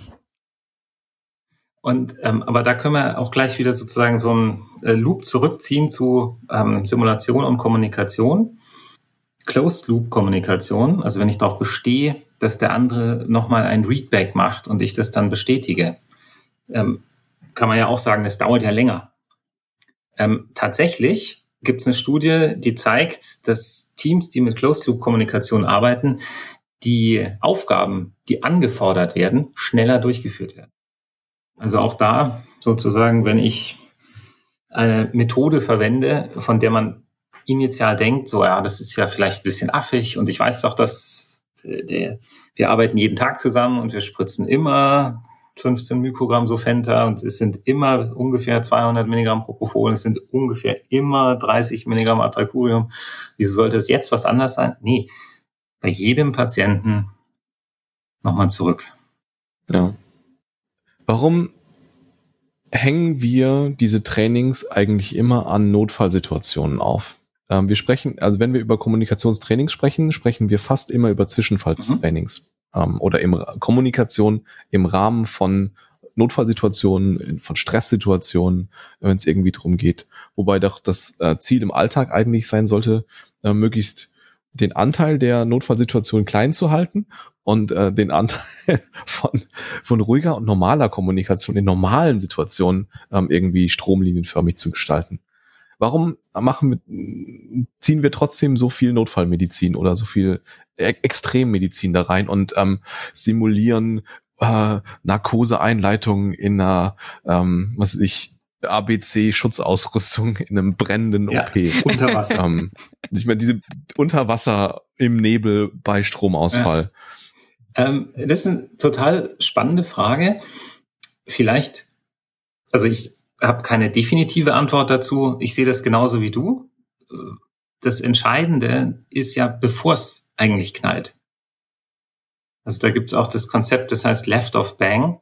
Und aber da können wir auch gleich wieder sozusagen so einen Loop zurückziehen zu Simulation und Kommunikation. Closed-Loop-Kommunikation, also wenn ich darauf bestehe, dass der andere nochmal ein Readback macht und ich das dann bestätige, kann man ja auch sagen, das dauert ja länger. Tatsächlich gibt es eine Studie, die zeigt, dass Teams, die mit Closed-Loop-Kommunikation arbeiten, die Aufgaben, die angefordert werden, schneller durchgeführt werden. Also auch da sozusagen, wenn ich eine Methode verwende, von der man initial denkt, so das ist ja vielleicht ein bisschen affig und ich weiß doch, dass wir arbeiten jeden Tag zusammen und wir spritzen immer 15 Mikrogramm Sofenta und es sind immer ungefähr 200 Milligramm Propofol, es sind ungefähr immer 30 Milligramm Atracurium. Wieso sollte es jetzt was anders sein? Nee, bei jedem Patienten nochmal zurück. Ja. Warum hängen wir diese Trainings eigentlich immer an Notfallsituationen auf? Wir sprechen, also wenn wir über Kommunikationstrainings sprechen, sprechen wir fast immer über Zwischenfallstrainings oder Kommunikation im Rahmen von Notfallsituationen, von Stresssituationen, wenn es irgendwie drum geht. Wobei doch das Ziel im Alltag eigentlich sein sollte, möglichst den Anteil der Notfallsituation klein zu halten und den Anteil von ruhiger und normaler Kommunikation in normalen Situationen irgendwie stromlinienförmig zu gestalten. Warum ziehen wir trotzdem so viel Notfallmedizin oder so viel Extremmedizin da rein und simulieren Narkoseeinleitungen in einer, ABC-Schutzausrüstung in einem brennenden OP. Unter Wasser. Ich meine, diese Unterwasser im Nebel bei Stromausfall. Das ist eine total spannende Frage. Vielleicht, also ich habe keine definitive Antwort dazu. Ich sehe das genauso wie du. Das Entscheidende ist ja, bevor es eigentlich knallt. Also da gibt es auch das Konzept, das heißt Left of Bang.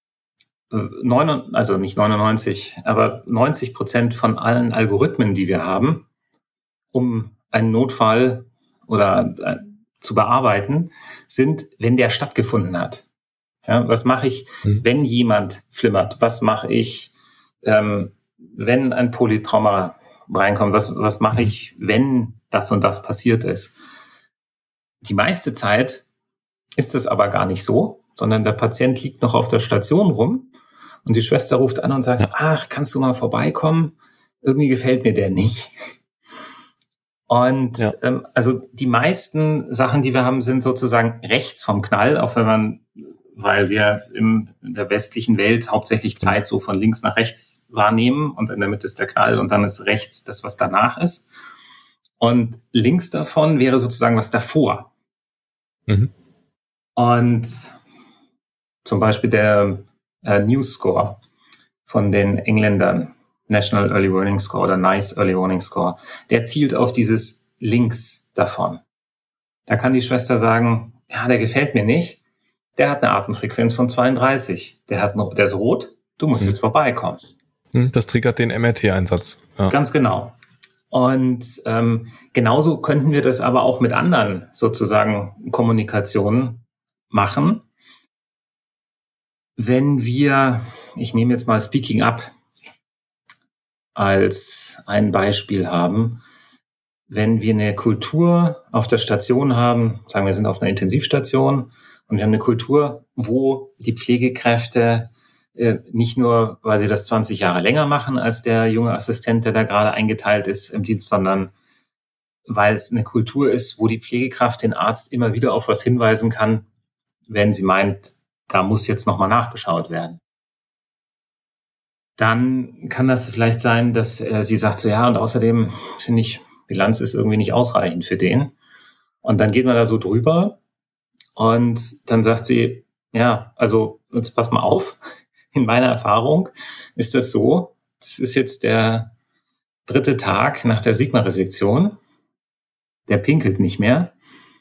Also nicht 99, aber 90% von allen Algorithmen, die wir haben, um einen Notfall oder zu bearbeiten, sind, wenn der stattgefunden hat. Ja, was mache ich, wenn jemand flimmert? Was mache ich, wenn ein Polytrauma reinkommt? Was mache ich, wenn das und das passiert ist? Die meiste Zeit ist es aber gar nicht so, sondern der Patient liegt noch auf der Station rum und die Schwester ruft an und sagt, ach, kannst du mal vorbeikommen? Irgendwie gefällt mir der nicht. Und also die meisten Sachen, die wir haben, sind sozusagen rechts vom Knall, auch weil wir in der westlichen Welt hauptsächlich Zeit so von links nach rechts wahrnehmen und in der Mitte ist der Knall und dann ist rechts das, was danach ist. Und links davon wäre sozusagen was davor. Und zum Beispiel der News Score von den Engländern, National Early Warning Score oder NICE Early Warning Score, der zielt auf dieses links davon. Da kann die Schwester sagen, ja, der gefällt mir nicht. Der hat eine Atemfrequenz von 32. Der ist rot, du musst jetzt vorbeikommen. Das triggert den MRT-Einsatz. Ja. Ganz genau. Und genauso könnten wir das aber auch mit anderen sozusagen Kommunikationen machen. Wenn wir, ich nehme jetzt mal Speaking Up als ein Beispiel haben, wenn wir eine Kultur auf der Station haben, sagen wir sind auf einer Intensivstation und wir haben eine Kultur, wo die Pflegekräfte Nicht nur, weil sie das 20 Jahre länger machen als der junge Assistent, der da gerade eingeteilt ist im Dienst, sondern weil es eine Kultur ist, wo die Pflegekraft den Arzt immer wieder auf was hinweisen kann, wenn sie meint, da muss jetzt nochmal nachgeschaut werden. Dann kann das vielleicht sein, dass sie sagt so, ja, und außerdem finde ich, Bilanz ist irgendwie nicht ausreichend für den. Und dann geht man da so drüber und dann sagt sie, ja, also jetzt pass mal auf, in meiner Erfahrung ist das so, das ist jetzt der 3. Tag nach der Sigma-Resektion, der pinkelt nicht mehr.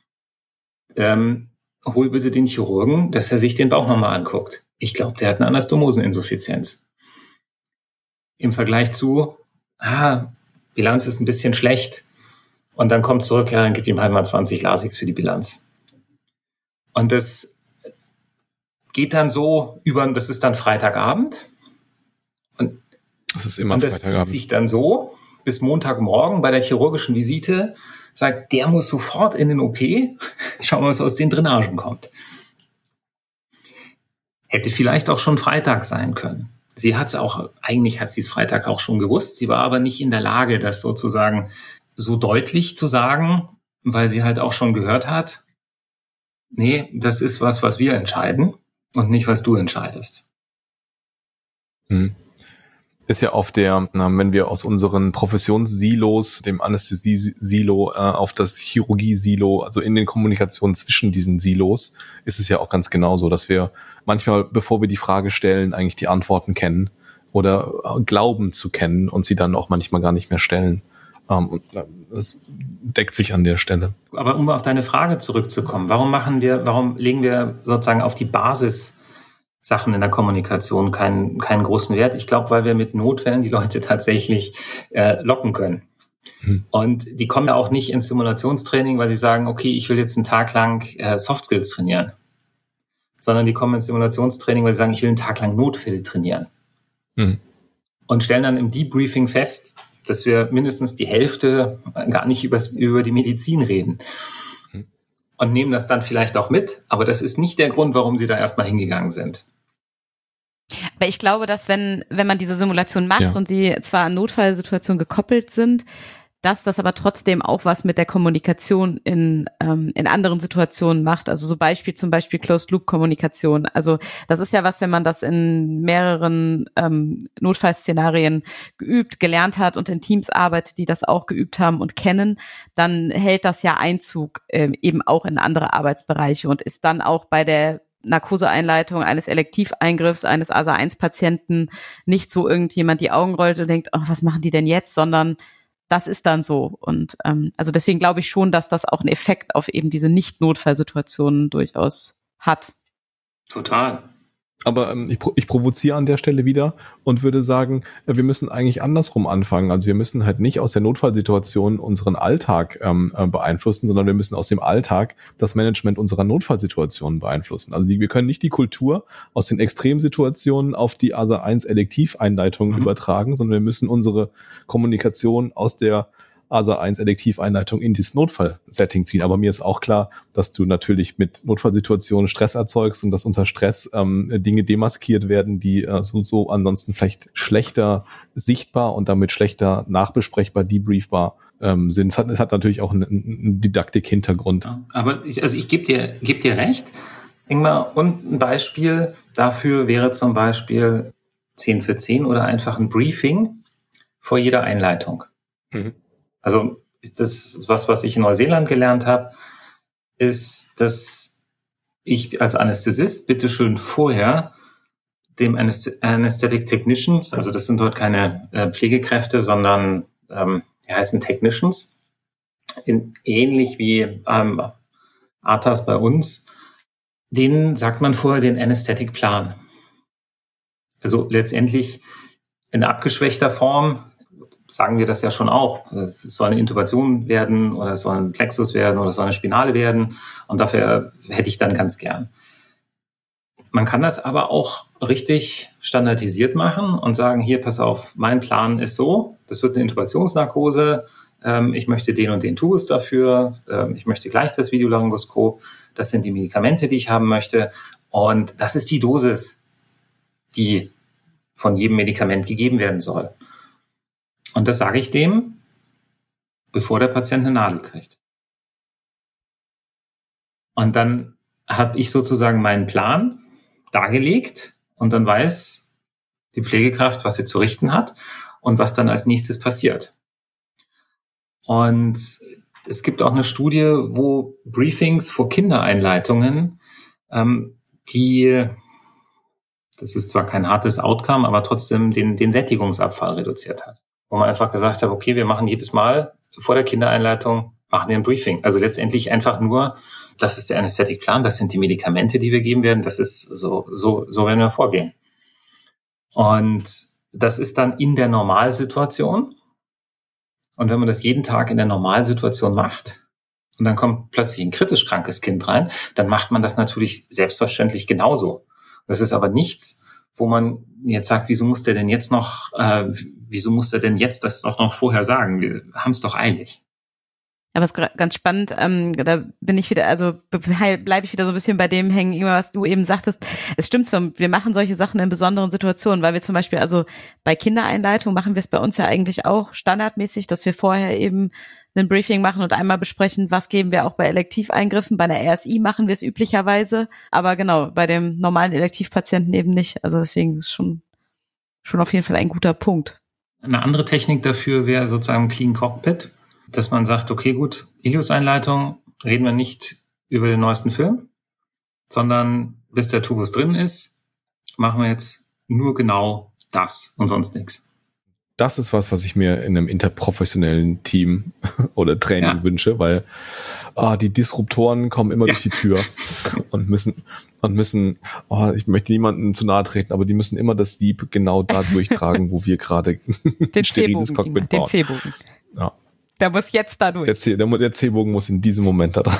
Hol bitte den Chirurgen, dass er sich den Bauch nochmal anguckt. Ich glaube, der hat eine Anastomoseninsuffizienz. Im Vergleich zu, Bilanz ist ein bisschen schlecht. Und dann kommt zurück, ja, dann gib ihm halt mal 20 Lasix für die Bilanz. Und das geht dann so über, das ist dann Freitagabend. Und das ist immer Freitagabend. Und das zieht sich dann so bis Montagmorgen bei der chirurgischen Visite, sagt, der muss sofort in den OP. Schauen wir, was aus den Drainagen kommt. Hätte vielleicht auch schon Freitag sein können. Eigentlich hat sie es Freitag auch schon gewusst. Sie war aber nicht in der Lage, das sozusagen so deutlich zu sagen, weil sie halt auch schon gehört hat, nee, das ist was wir entscheiden und nicht, was du entscheidest. Ist ja auf wenn wir aus unseren Professionssilos, dem Anästhesie-Silo auf das Chirurgie-Silo, also in den Kommunikationen zwischen diesen Silos, ist es ja auch ganz genauso, dass wir manchmal, bevor wir die Frage stellen, eigentlich die Antworten kennen oder glauben zu kennen und sie dann auch manchmal gar nicht mehr stellen. Und das deckt sich an der Stelle. Aber um auf deine Frage zurückzukommen, warum legen wir sozusagen auf die Basis Sachen in der Kommunikation keinen großen Wert? Ich glaube, weil wir mit Notfällen die Leute tatsächlich locken können. Und die kommen ja auch nicht ins Simulationstraining, weil sie sagen, okay, ich will jetzt einen Tag lang Soft Skills trainieren. Sondern die kommen ins Simulationstraining, weil sie sagen, ich will einen Tag lang Notfälle trainieren. Und stellen dann im Debriefing fest, dass wir mindestens die Hälfte gar nicht über die Medizin reden. Und nehmen das dann vielleicht auch mit, aber das ist nicht der Grund, warum sie da erstmal hingegangen sind. Aber ich glaube, dass wenn man diese Simulation macht und sie zwar an Notfallsituationen gekoppelt sind, dass das aber trotzdem auch was mit der Kommunikation in anderen Situationen macht. Also zum Beispiel Closed-Loop-Kommunikation. Also das ist ja was, wenn man das in mehreren Notfallszenarien gelernt hat und in Teams arbeitet, die das auch geübt haben und kennen, dann hält das ja Einzug eben auch in andere Arbeitsbereiche und ist dann auch bei der Narkoseeinleitung eines Elektiveingriffs eines ASA-1-Patienten nicht so irgendjemand die Augen rollt und denkt, oh, was machen die denn jetzt, sondern das ist dann so. Und also deswegen glaube ich schon, dass das auch einen Effekt auf eben diese Nicht-Notfallsituationen durchaus hat. Total. Aber ich provoziere an der Stelle wieder und würde sagen, wir müssen eigentlich andersrum anfangen. Also wir müssen halt nicht aus der Notfallsituation unseren Alltag beeinflussen, sondern wir müssen aus dem Alltag das Management unserer Notfallsituationen beeinflussen. Also wir können nicht die Kultur aus den Extremsituationen auf die ASA-1-Elektiveinleitung übertragen, sondern wir müssen unsere Kommunikation aus der ASA-1-Elektiveinleitung in dieses Notfallsetting ziehen. Aber mir ist auch klar, dass du natürlich mit Notfallsituationen Stress erzeugst und dass unter Stress Dinge demaskiert werden, die so ansonsten vielleicht schlechter sichtbar und damit schlechter nachbesprechbar, debriefbar sind. Es hat natürlich auch einen Didaktik-Hintergrund. Aber ich gebe dir recht, Ingmar, und ein Beispiel dafür wäre zum Beispiel 10 für 10 oder einfach ein Briefing vor jeder Einleitung. Also das, was ich in Neuseeland gelernt habe, ist, dass ich als Anästhesist bitteschön vorher dem Anesthetic Technicians, also das sind dort keine Pflegekräfte, sondern die heißen Technicians, ähnlich wie ATAS bei uns, denen sagt man vorher den Anesthetic Plan. Also letztendlich in abgeschwächter Form sagen wir das ja schon auch. Es soll eine Intubation werden oder es soll ein Plexus werden oder es soll eine Spinale werden und dafür hätte ich dann ganz gern. Man kann das aber auch richtig standardisiert machen und sagen, hier, pass auf, mein Plan ist so, das wird eine Intubationsnarkose, ich möchte den und den Tubus dafür, ich möchte gleich das Videolaryngoskop, das sind die Medikamente, die ich haben möchte und das ist die Dosis. die von jedem Medikament gegeben werden soll. Und das sage ich dem, bevor der Patient eine Nadel kriegt. Und dann habe ich sozusagen meinen Plan dargelegt und dann weiß die Pflegekraft, was sie zu richten hat und was dann als nächstes passiert. Und es gibt auch eine Studie, wo Briefings vor Kindereinleitungen, das ist zwar kein hartes Outcome, aber trotzdem den Sättigungsabfall reduziert hat. Wo man einfach gesagt hat, okay, wir machen jedes Mal vor der Kindereinleitung, machen wir ein Briefing. Also letztendlich einfach nur, das ist der Anästhetikplan, das sind die Medikamente, die wir geben werden, das ist so werden wir vorgehen. Und das ist dann in der Normalsituation. Und wenn man das jeden Tag in der Normalsituation macht und dann kommt plötzlich ein kritisch krankes Kind rein, dann macht man das natürlich selbstverständlich genauso. Das ist aber nichts, wo man jetzt sagt, wieso muss der denn jetzt das doch noch vorher sagen? Wir haben es doch eilig. Aber es ist ganz spannend, da bin ich wieder, also bleibe ich wieder so ein bisschen bei dem hängen, was du eben sagtest. Es stimmt so, wir machen solche Sachen in besonderen Situationen, weil wir zum Beispiel, also bei Kindereinleitung machen wir es bei uns ja eigentlich auch standardmäßig, dass wir vorher eben ein Briefing machen und einmal besprechen, was geben wir auch bei Elektiveingriffen. Bei einer RSI machen wir es üblicherweise, aber genau, bei dem normalen Elektivpatienten eben nicht. Also deswegen ist schon auf jeden Fall ein guter Punkt. Eine andere Technik dafür wäre sozusagen Clean Cockpit, dass man sagt, okay, gut, Ileus-Einleitung, reden wir nicht über den neuesten Film, sondern bis der Tubus drin ist, machen wir jetzt nur genau das und sonst nichts. Das ist was ich mir in einem interprofessionellen Team oder Training wünsche, weil die Disruptoren kommen immer durch die Tür und müssen, ich möchte niemandem zu nahe treten, aber die müssen immer das Sieb genau da durchtragen, wo wir gerade ein steriles Cockpit bauen. Den C-Bogen. Ja. Der muss jetzt da durch. Der C-Bogen muss in diesem Moment da dran.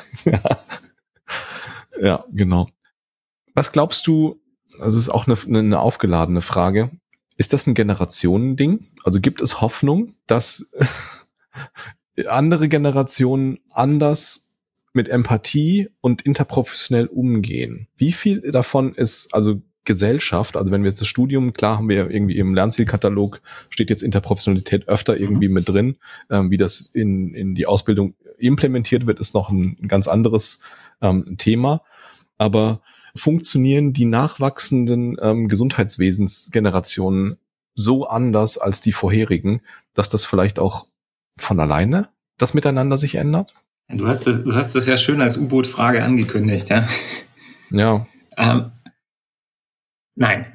Ja, genau. Was glaubst du, das ist auch eine aufgeladene Frage, ist das ein Generationending? Also gibt es Hoffnung, dass andere Generationen anders mit Empathie und interprofessionell umgehen? Wie viel davon ist also Gesellschaft, also wenn wir jetzt das Studium, klar haben wir irgendwie im Lernzielkatalog, steht jetzt Interprofessionalität öfter irgendwie mit drin, wie das in die Ausbildung implementiert wird, ist noch ein ganz anderes Thema, aber funktionieren die nachwachsenden Gesundheitswesensgenerationen so anders als die vorherigen, dass das vielleicht auch von alleine das Miteinander sich ändert? Du hast das ja schön als U-Boot-Frage angekündigt, ja? Ja. Nein.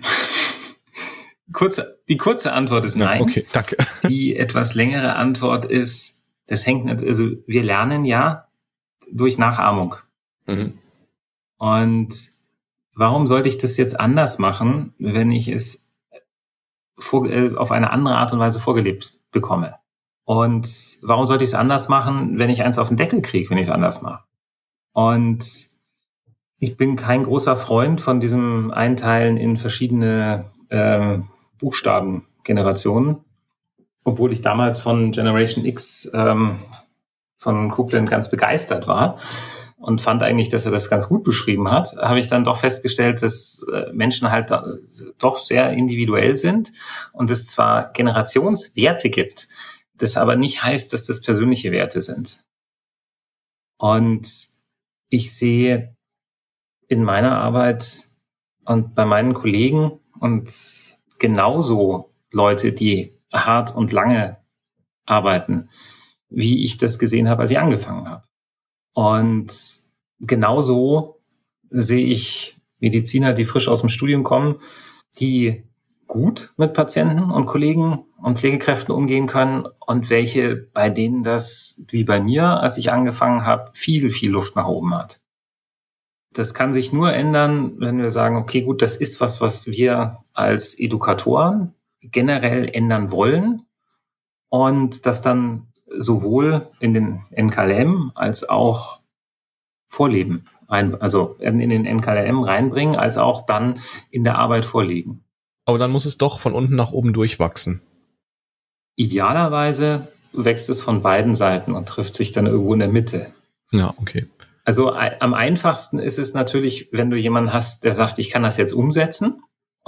Die kurze Antwort ist nein. Okay, danke. Die etwas längere Antwort ist, also wir lernen ja durch Nachahmung. Mhm. Und warum sollte ich das jetzt anders machen, wenn ich es auf eine andere Art und Weise vorgelebt bekomme? Und warum sollte ich es anders machen, wenn ich eins auf den Deckel kriege, wenn ich es anders mache? Und ich bin kein großer Freund von diesem Einteilen in verschiedene Buchstabengenerationen, obwohl ich damals von Generation X von Copeland ganz begeistert war und fand eigentlich, dass er das ganz gut beschrieben hat, habe ich dann doch festgestellt, dass Menschen halt doch sehr individuell sind und es zwar Generationswerte gibt, das aber nicht heißt, dass das persönliche Werte sind. Und ich sehe in meiner Arbeit und bei meinen Kollegen und genauso Leute, die hart und lange arbeiten, wie ich das gesehen habe, als ich angefangen habe. Und genauso sehe ich Mediziner, die frisch aus dem Studium kommen, die gut mit Patienten und Kollegen und Pflegekräften umgehen können und welche, bei denen das, wie bei mir, als ich angefangen habe, viel, viel Luft nach oben hat. Das kann sich nur ändern, wenn wir sagen, okay, gut, das ist was wir als Edukatoren generell ändern wollen und das dann sowohl in den NKLM als auch vorleben, also in den NKLM reinbringen, als auch dann in der Arbeit vorlegen. Aber dann muss es doch von unten nach oben durchwachsen. Idealerweise wächst es von beiden Seiten und trifft sich dann irgendwo in der Mitte. Ja, okay. Also am einfachsten ist es natürlich, wenn du jemanden hast, der sagt, ich kann das jetzt umsetzen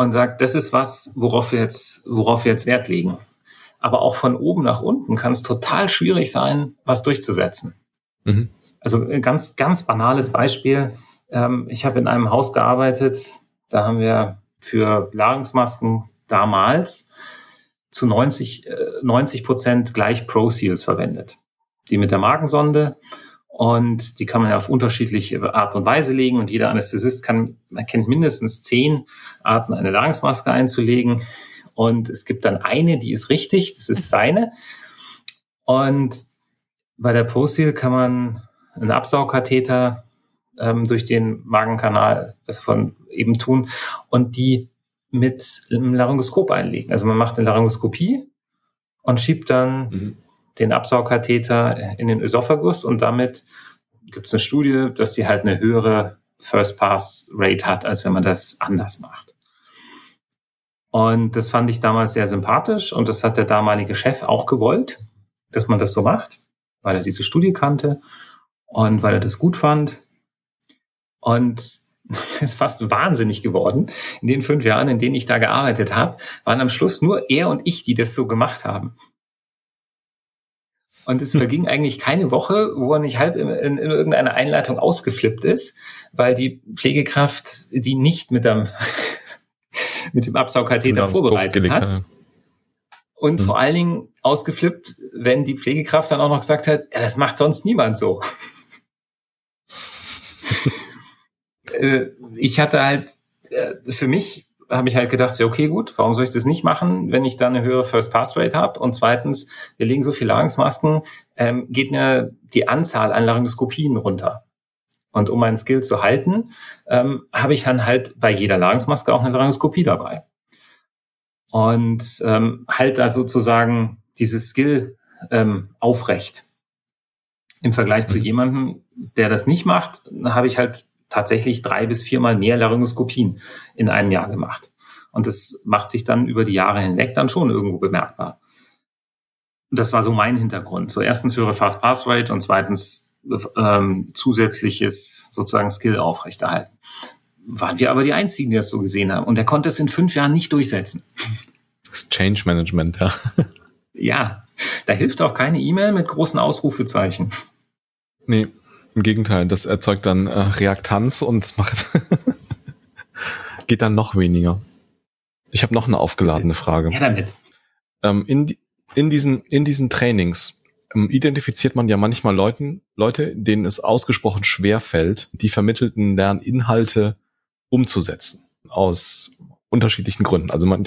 und sagt, das ist was, worauf wir jetzt Wert legen. Aber auch von oben nach unten kann es total schwierig sein, was durchzusetzen. Mhm. Also ein ganz, ganz banales Beispiel. Ich habe in einem Haus gearbeitet, da haben wir für Lagerungsmasken damals zu 90% gleich Pro-Seals verwendet. Die mit der Markensonde, und die kann man ja auf unterschiedliche Art und Weise legen, und jeder Anästhesist kennt mindestens 10 Arten, eine Lagerungsmaske einzulegen, und es gibt dann eine, die ist richtig, das ist seine, und bei der Pro-Seal kann man einen Absaugkatheter durch den Magenkanal von eben tun und die mit einem Laryngoskop einlegen. Also man macht eine Laryngoskopie und schiebt dann den Absaugkatheter in den Ösophagus, und damit gibt es eine Studie, dass die halt eine höhere First-Pass-Rate hat, als wenn man das anders macht. Und das fand ich damals sehr sympathisch, und das hat der damalige Chef auch gewollt, dass man das so macht, weil er diese Studie kannte und weil er das gut fand. Und er ist fast wahnsinnig geworden. In den 5 Jahren, in denen ich da gearbeitet habe, waren am Schluss nur er und ich, die das so gemacht haben. Und es verging eigentlich keine Woche, wo er nicht halb in irgendeiner Einleitung ausgeflippt ist, weil die Pflegekraft die nicht mit dem Absaugkatheter vorbereitet hat. Und vor allen Dingen ausgeflippt, wenn die Pflegekraft dann auch noch gesagt hat, ja, das macht sonst niemand so. Ich hatte halt, für mich habe ich halt gedacht, ja, okay, gut, warum soll ich das nicht machen, wenn ich da eine höhere First-Pass-Rate habe? Und zweitens, wir legen so viele Lagerungsmasken, geht mir die Anzahl an Laryngoskopien runter. Und um meinen Skill zu halten, habe ich dann halt bei jeder Lagerungsmaske auch eine Laryngoskopie dabei. Und halt da sozusagen dieses Skill aufrecht. Im Vergleich zu jemandem, der das nicht macht, habe ich halt tatsächlich 3 bis 4 Mal mehr Laryngoskopien in einem Jahr gemacht. Und das macht sich dann über die Jahre hinweg dann schon irgendwo bemerkbar. Das war so mein Hintergrund. So erstens höhere Fast-Pass-Rate und zweitens zusätzliches sozusagen Skill aufrechterhalten. Waren wir aber die Einzigen, die das so gesehen haben. Und er konnte es in 5 Jahren nicht durchsetzen. Das Change Management, ja. Ja, da hilft auch keine E-Mail mit großen Ausrufezeichen. Nee. Im Gegenteil, das erzeugt dann Reaktanz und geht dann noch weniger. Ich habe noch eine aufgeladene Frage. Ja, damit. In diesen Trainings identifiziert man ja manchmal Leute, denen es ausgesprochen schwer fällt, die vermittelten Lerninhalte umzusetzen. Aus unterschiedlichen Gründen.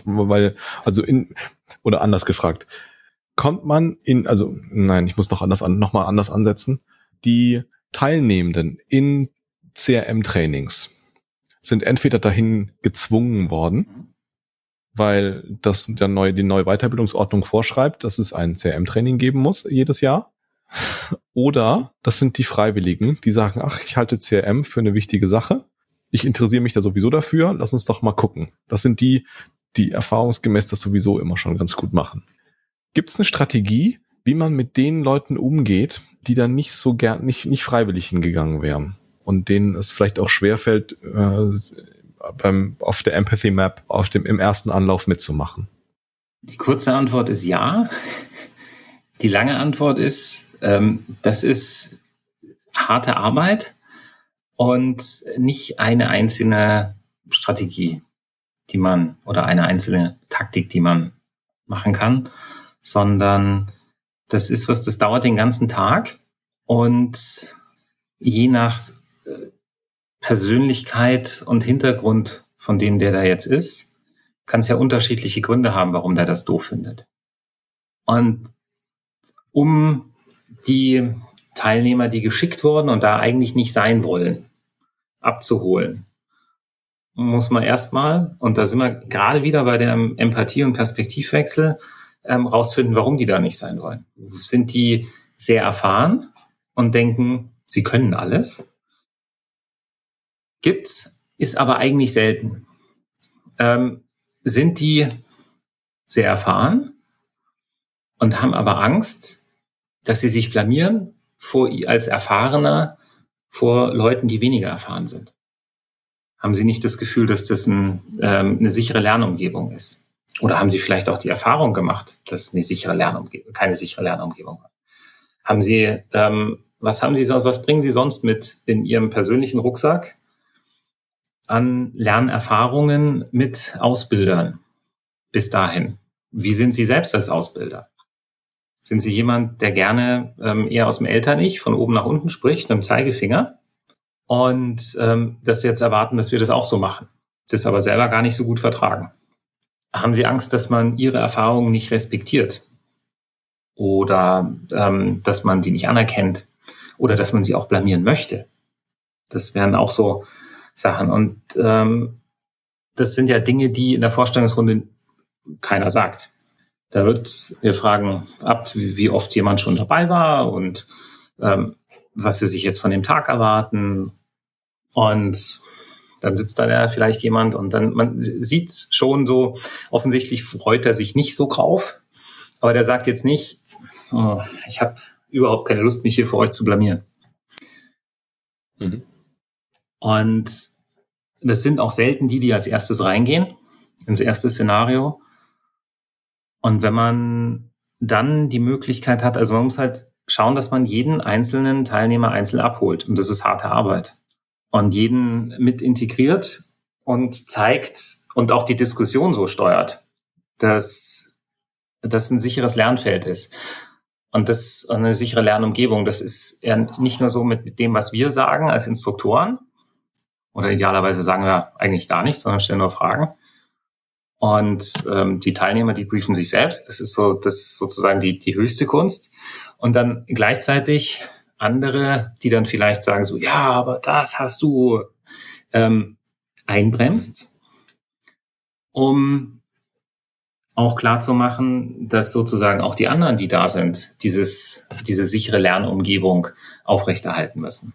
Oder anders gefragt. Kommt man ich muss nochmal anders ansetzen. Die Teilnehmenden in CRM-Trainings sind entweder dahin gezwungen worden, weil das die neue Weiterbildungsordnung vorschreibt, dass es ein CRM-Training geben muss jedes Jahr, oder das sind die Freiwilligen, die sagen, ach, ich halte CRM für eine wichtige Sache, ich interessiere mich da sowieso dafür, lass uns doch mal gucken. Das sind die erfahrungsgemäß das sowieso immer schon ganz gut machen. Gibt es eine Strategie, wie man mit den Leuten umgeht, die dann nicht so gern, nicht freiwillig hingegangen wären und denen es vielleicht auch schwerfällt, auf der Empathy Map im ersten Anlauf mitzumachen? Die kurze Antwort ist ja. Die lange Antwort ist, das ist harte Arbeit und nicht eine einzelne Strategie, oder eine einzelne Taktik, die man machen kann, sondern das ist das dauert den ganzen Tag, und je nach Persönlichkeit und Hintergrund von dem, der da jetzt ist, kann es ja unterschiedliche Gründe haben, warum der das doof findet. Und um die Teilnehmer, die geschickt wurden und da eigentlich nicht sein wollen, abzuholen, muss man erstmal, und da sind wir gerade wieder bei dem Empathie- und Perspektivwechsel, rausfinden, warum die da nicht sein wollen. Sind die sehr erfahren und denken, sie können alles? Gibt's, ist aber eigentlich selten. Sind die sehr erfahren und haben aber Angst, dass sie sich blamieren als Erfahrener vor Leuten, die weniger erfahren sind? Haben Sie nicht das Gefühl, dass das eine sichere Lernumgebung ist? Oder haben Sie vielleicht auch die Erfahrung gemacht, dass eine keine sichere Lernumgebung war? Haben Sie, was bringen Sie sonst mit in Ihrem persönlichen Rucksack an Lernerfahrungen mit Ausbildern bis dahin? Wie sind Sie selbst als Ausbilder? Sind Sie jemand, der gerne eher aus dem Eltern-Ich von oben nach unten spricht, mit dem Zeigefinger? Und dass Sie jetzt erwarten, dass wir das auch so machen, das aber selber gar nicht so gut vertragen. Haben Sie Angst, dass man Ihre Erfahrungen nicht respektiert? Oder dass man die nicht anerkennt? Oder dass man sie auch blamieren möchte? Das wären auch so Sachen. Und das sind ja Dinge, die in der Vorstellungsrunde keiner sagt. Wir fragen ab, wie oft jemand schon dabei war und was sie sich jetzt von dem Tag erwarten. Und dann sitzt da ja vielleicht jemand und dann, man sieht schon so, offensichtlich freut er sich nicht so drauf. Aber der sagt jetzt nicht, oh, ich habe überhaupt keine Lust, mich hier für euch zu blamieren. Mhm. Und das sind auch selten die als erstes reingehen, ins erste Szenario. Und wenn man dann die Möglichkeit hat, also man muss halt schauen, dass man jeden einzelnen Teilnehmer einzeln abholt. Und das ist harte Arbeit. Und jeden mit integriert und zeigt und auch die Diskussion so steuert, dass das ein sicheres Lernfeld ist. Und das eine sichere Lernumgebung, das ist eher nicht nur so mit dem, was wir sagen als Instruktoren. Oder idealerweise sagen wir eigentlich gar nichts, sondern stellen nur Fragen. Und die Teilnehmer, die briefen sich selbst. Das ist sozusagen die höchste Kunst. Und dann gleichzeitig andere, die dann vielleicht sagen so, ja, aber das hast du einbremst, um auch klar zu machen, dass sozusagen auch die anderen, die da sind, diese sichere Lernumgebung aufrechterhalten müssen.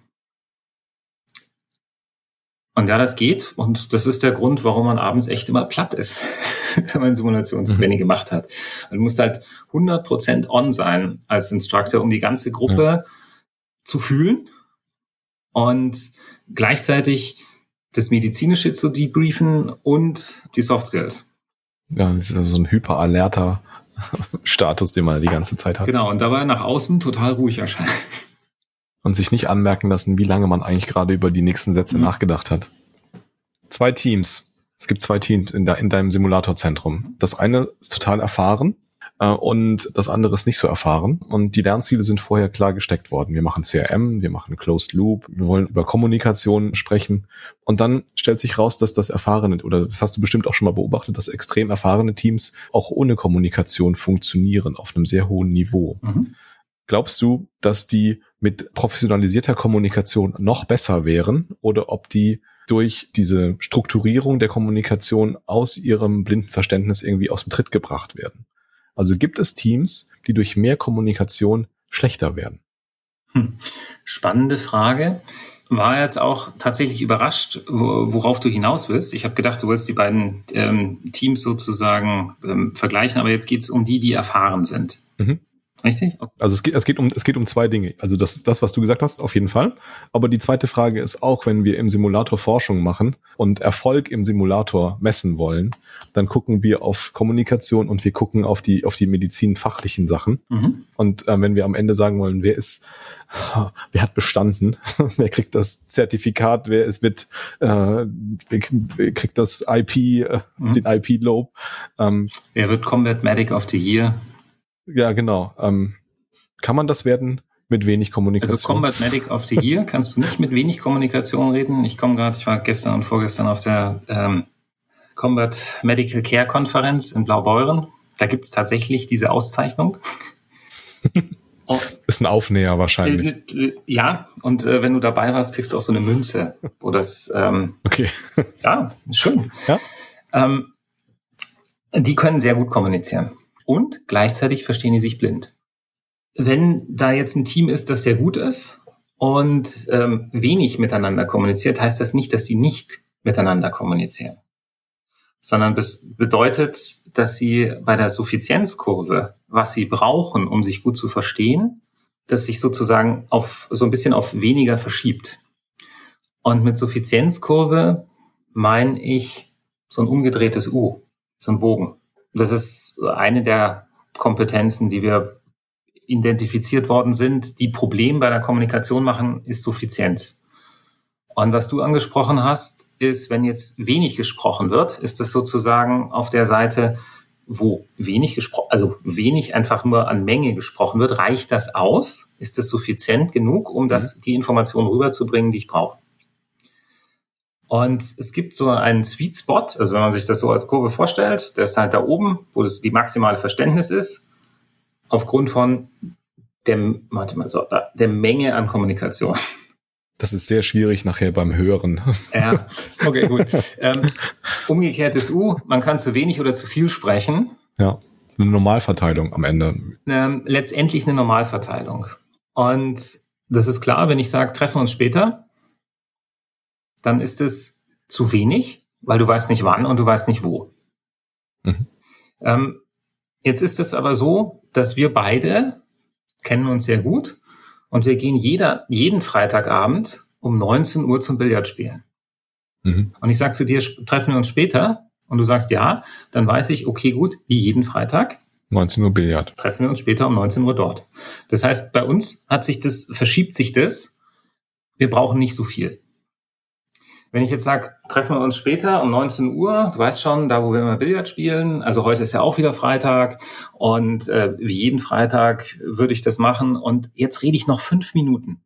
Und ja, das geht. Und das ist der Grund, warum man abends echt immer platt ist, wenn man Simulationstraining gemacht hat. Du musst halt 100% on sein als Instructor, um die ganze Gruppe zu fühlen und gleichzeitig das Medizinische zu debriefen und die Soft Skills. Ja, das ist also so ein hyperalerter Status, den man die ganze Zeit hat. Genau, und dabei nach außen total ruhig erscheinen. Und sich nicht anmerken lassen, wie lange man eigentlich gerade über die nächsten Sätze nachgedacht hat. 2 Teams. Es gibt 2 Teams in deinem Simulatorzentrum. Das eine ist total erfahren und das andere ist nicht so erfahren. Und die Lernziele sind vorher klar gesteckt worden. Wir machen CRM, wir machen Closed Loop, wir wollen über Kommunikation sprechen. Und dann stellt sich raus, dass das erfahrene, oder das hast du bestimmt auch schon mal beobachtet, dass extrem erfahrene Teams auch ohne Kommunikation funktionieren auf einem sehr hohen Niveau. Mhm. Glaubst du, dass die mit professionalisierter Kommunikation noch besser wären oder ob die durch diese Strukturierung der Kommunikation aus ihrem blinden Verständnis irgendwie aus dem Tritt gebracht werden? Also gibt es Teams, die durch mehr Kommunikation schlechter werden? Spannende Frage. War jetzt auch tatsächlich überrascht, worauf du hinaus willst. Ich habe gedacht, du willst die beiden Teams sozusagen vergleichen, aber jetzt geht es um die erfahren sind. Mhm. Richtig? Okay. Also es geht um 2 Dinge. Also das ist das, was du gesagt hast, auf jeden Fall. Aber die zweite Frage ist auch, wenn wir im Simulator Forschung machen und Erfolg im Simulator messen wollen, dann gucken wir auf Kommunikation und wir gucken auf die medizinfachlichen Sachen. Mhm. Und wenn wir am Ende sagen wollen, wer hat bestanden, wer kriegt das Zertifikat, wer kriegt das IP, den IP-Lob. Wer wird Combat Medic of the Year? Ja, genau. Kann man das werden mit wenig Kommunikation? Also Combat Medic of the Year kannst du nicht mit wenig Kommunikation reden. Ich war gestern und vorgestern auf der Combat Medical Care Konferenz in Blaubeuren. Da gibt es tatsächlich diese Auszeichnung. Ist ein Aufnäher wahrscheinlich. Ja, und wenn du dabei warst, kriegst du auch so eine Münze. Wo das, okay. Ja, schön. Ja? Die können sehr gut kommunizieren. Und gleichzeitig verstehen die sich blind. Wenn da jetzt ein Team ist, das sehr gut ist und wenig miteinander kommuniziert, heißt das nicht, dass die nicht miteinander kommunizieren. Sondern das bedeutet, dass sie bei der Suffizienzkurve, was sie brauchen, um sich gut zu verstehen, dass sich sozusagen so ein bisschen auf weniger verschiebt. Und mit Suffizienzkurve meine ich so ein umgedrehtes U, so ein Bogen. Das ist eine der Kompetenzen, die wir identifiziert worden sind, die Problem bei der Kommunikation machen, ist Suffizienz. Und was du angesprochen hast, ist, wenn jetzt wenig gesprochen wird, ist das sozusagen auf der Seite, wo wenig gesprochen, also wenig einfach nur an Menge gesprochen wird, reicht das aus? Ist das suffizient genug, um die Information rüberzubringen, die ich brauche? Und es gibt so einen Sweet Spot, also wenn man sich das so als Kurve vorstellt, der ist halt da oben, wo das die maximale Verständnis ist, aufgrund von der Menge an Kommunikation. Das ist sehr schwierig nachher beim Hören. Ja, okay, gut. Umgekehrtes U, man kann zu wenig oder zu viel sprechen. Ja, eine Normalverteilung am Ende. Letztendlich eine Normalverteilung. Und das ist klar, wenn ich sage, treffen wir uns später, dann ist es zu wenig, weil du weißt nicht wann und du weißt nicht wo. Jetzt ist es aber so, dass wir beide kennen uns sehr gut und wir gehen jeden Freitagabend um 19 Uhr zum Billard spielen. Und ich sage zu dir, treffen wir uns später? Und du sagst ja, dann weiß ich, okay, gut, wie jeden Freitag. 19 Uhr Billard. Treffen wir uns später um 19 Uhr dort. Das heißt, bei uns verschiebt sich das. Wir brauchen nicht so viel. Wenn ich jetzt sage, treffen wir uns später um 19 Uhr, du weißt schon, da wo wir immer Billard spielen, also heute ist ja auch wieder Freitag und wie jeden Freitag würde ich das machen und jetzt rede ich noch 5 Minuten.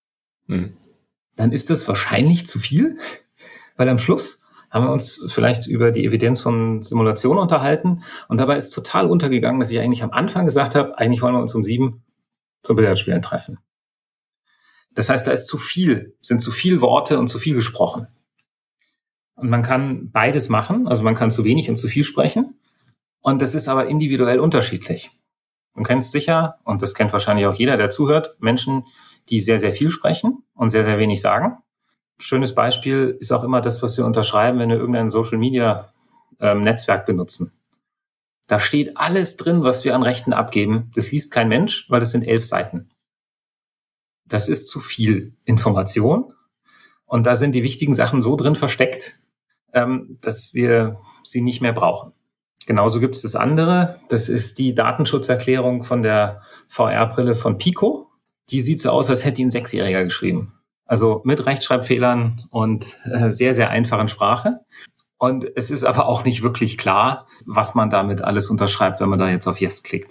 Dann ist das wahrscheinlich zu viel, weil am Schluss haben wir uns vielleicht über die Evidenz von Simulation unterhalten und dabei ist total untergegangen, dass ich eigentlich am Anfang gesagt habe, eigentlich wollen wir uns um 7 zum Billardspielen treffen. Das heißt, da ist sind zu viel Worte und zu viel gesprochen. Und man kann beides machen, also man kann zu wenig und zu viel sprechen. Und das ist aber individuell unterschiedlich. Man kennt es sicher, und das kennt wahrscheinlich auch jeder, der zuhört, Menschen, die sehr, sehr viel sprechen und sehr, sehr wenig sagen. Schönes Beispiel ist auch immer das, was wir unterschreiben, wenn wir irgendein Social-Media-Netzwerk benutzen. Da steht alles drin, was wir an Rechten abgeben. Das liest kein Mensch, weil das sind 11 Seiten. Das ist zu viel Information. Und da sind die wichtigen Sachen so drin versteckt, dass wir sie nicht mehr brauchen. Genauso gibt es das andere. Das ist die Datenschutzerklärung von der VR-Brille von Pico. Die sieht so aus, als hätte die ein 6-Jähriger geschrieben. Also mit Rechtschreibfehlern und sehr, sehr einfachen Sprache. Und es ist aber auch nicht wirklich klar, was man damit alles unterschreibt, wenn man da jetzt auf Yes klickt.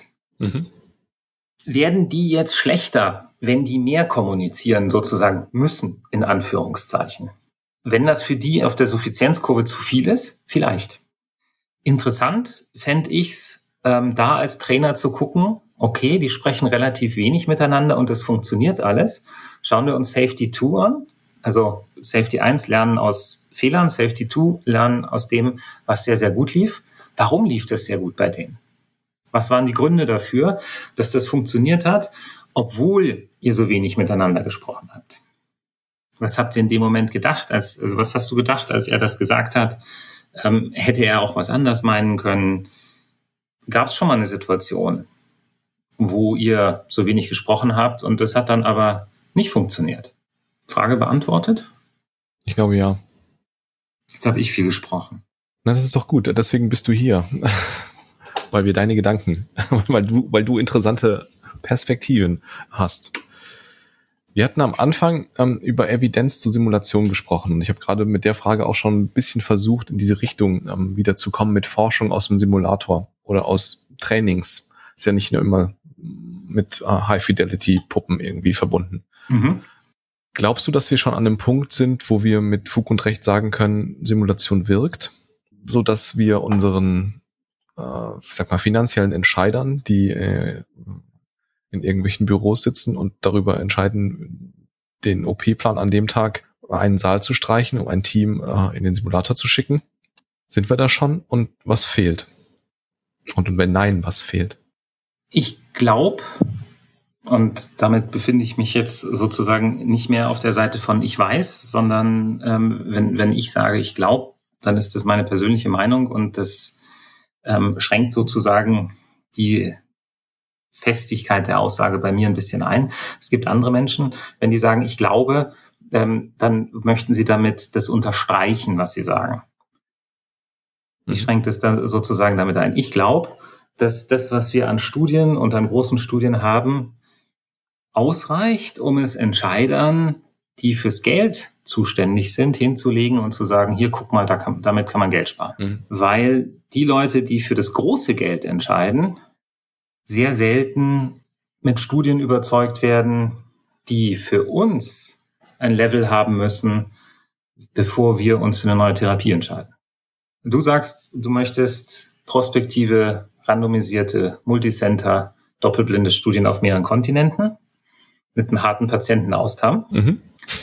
Werden die jetzt schlechter, wenn die mehr kommunizieren, sozusagen müssen, in Anführungszeichen? Wenn das für die auf der Suffizienzkurve zu viel ist, vielleicht. Interessant fände ich's, da als Trainer zu gucken, okay, die sprechen relativ wenig miteinander und es funktioniert alles. Schauen wir uns Safety 2 an. Also Safety 1 lernen aus Fehlern, Safety 2 lernen aus dem, was sehr, sehr gut lief. Warum lief das sehr gut bei denen? Was waren die Gründe dafür, dass das funktioniert hat, obwohl ihr so wenig miteinander gesprochen habt? Was habt ihr in dem Moment gedacht? Was hast du gedacht, als er das gesagt hat? Hätte er auch was anders meinen können? Gab es schon mal eine Situation, wo ihr so wenig gesprochen habt und das hat dann aber nicht funktioniert? Frage beantwortet? Ich glaube, ja. Jetzt habe ich viel gesprochen. Na, das ist doch gut. Deswegen bist du hier. Weil wir deine Gedanken, weil du interessante Perspektiven hast. Wir hatten am Anfang über Evidenz zur Simulation gesprochen und ich habe gerade mit der Frage auch schon ein bisschen versucht, in diese Richtung wieder zu kommen mit Forschung aus dem Simulator oder aus Trainings. Ist ja nicht nur immer mit High-Fidelity-Puppen irgendwie verbunden. Glaubst du, dass wir schon an einem Punkt sind, wo wir mit Fug und Recht sagen können, Simulation wirkt, so dass wir unseren finanziellen Entscheidern, die in irgendwelchen Büros sitzen und darüber entscheiden, den OP-Plan an dem Tag einen Saal zu streichen, um ein Team in den Simulator zu schicken? Sind wir da schon? Und was fehlt? Und wenn nein, was fehlt? Ich glaube, und damit befinde ich mich jetzt sozusagen nicht mehr auf der Seite von ich weiß, sondern wenn ich sage, ich glaube, dann ist das meine persönliche Meinung und das schränkt sozusagen die Festigkeit der Aussage bei mir ein bisschen ein. Es gibt andere Menschen, wenn die sagen, ich glaube, dann möchten sie damit das unterstreichen, was sie sagen. Ich schränke das dann sozusagen damit ein. Ich glaube, dass das, was wir an Studien und an großen Studien haben, ausreicht, um es Entscheidern, die fürs Geld zuständig sind, hinzulegen und zu sagen, hier, guck mal, damit kann man Geld sparen. Weil die Leute, die für das große Geld entscheiden, sehr selten mit Studien überzeugt werden, die für uns ein Level haben müssen, bevor wir uns für eine neue Therapie entscheiden. Du sagst, du möchtest prospektive, randomisierte, Multicenter, doppelblinde Studien auf mehreren Kontinenten mit einem harten Patientenauskommen,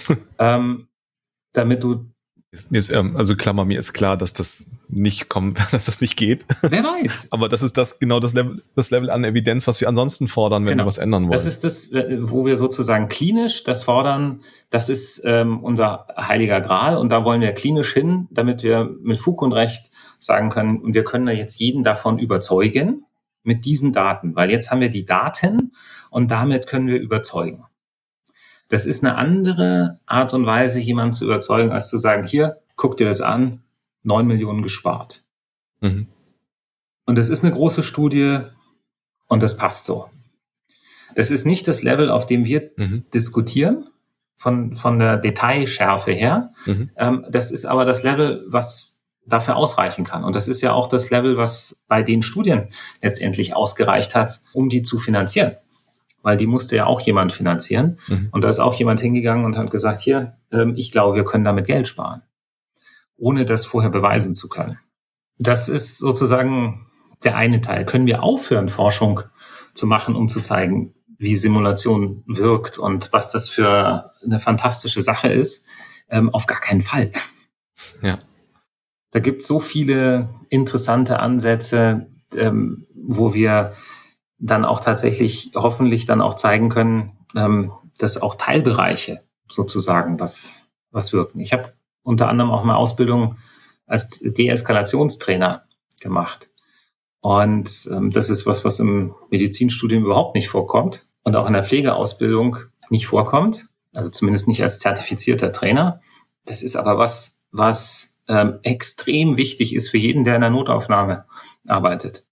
damit du... Also Klammer, mir ist klar, dass das nicht kommt, dass das nicht geht. Wer weiß. Aber das ist das Level an Evidenz, was wir ansonsten fordern, wenn wir was ändern wollen. Das ist das, wo wir sozusagen klinisch das fordern. Das ist unser heiliger Gral und da wollen wir klinisch hin, damit wir mit Fug und Recht sagen können, und wir können da jetzt jeden davon überzeugen mit diesen Daten, weil jetzt haben wir die Daten und damit können wir überzeugen. Das ist eine andere Art und Weise, jemanden zu überzeugen, als zu sagen, hier, guck dir das an, 9 Millionen gespart. Und das ist eine große Studie und das passt so. Das ist nicht das Level, auf dem wir diskutieren, von der Detailschärfe her. Das ist aber das Level, was dafür ausreichen kann. Und das ist ja auch das Level, was bei den Studien letztendlich ausgereicht hat, um die zu finanzieren. Weil die musste ja auch jemand finanzieren. Und da ist auch jemand hingegangen und hat gesagt, hier, ich glaube, wir können damit Geld sparen, ohne das vorher beweisen zu können. Das ist sozusagen der eine Teil. Können wir aufhören, Forschung zu machen, um zu zeigen, wie Simulation wirkt und was das für eine fantastische Sache ist? Auf gar keinen Fall. Ja. Da gibt es so viele interessante Ansätze, wo wir dann auch tatsächlich hoffentlich dann auch zeigen können, dass auch Teilbereiche sozusagen was wirken. Ich habe unter anderem auch eine Ausbildung als Deeskalationstrainer gemacht. Und das ist was im Medizinstudium überhaupt nicht vorkommt und auch in der Pflegeausbildung nicht vorkommt, also zumindest nicht als zertifizierter Trainer. Das ist aber was extrem wichtig ist für jeden, der in der Notaufnahme arbeitet.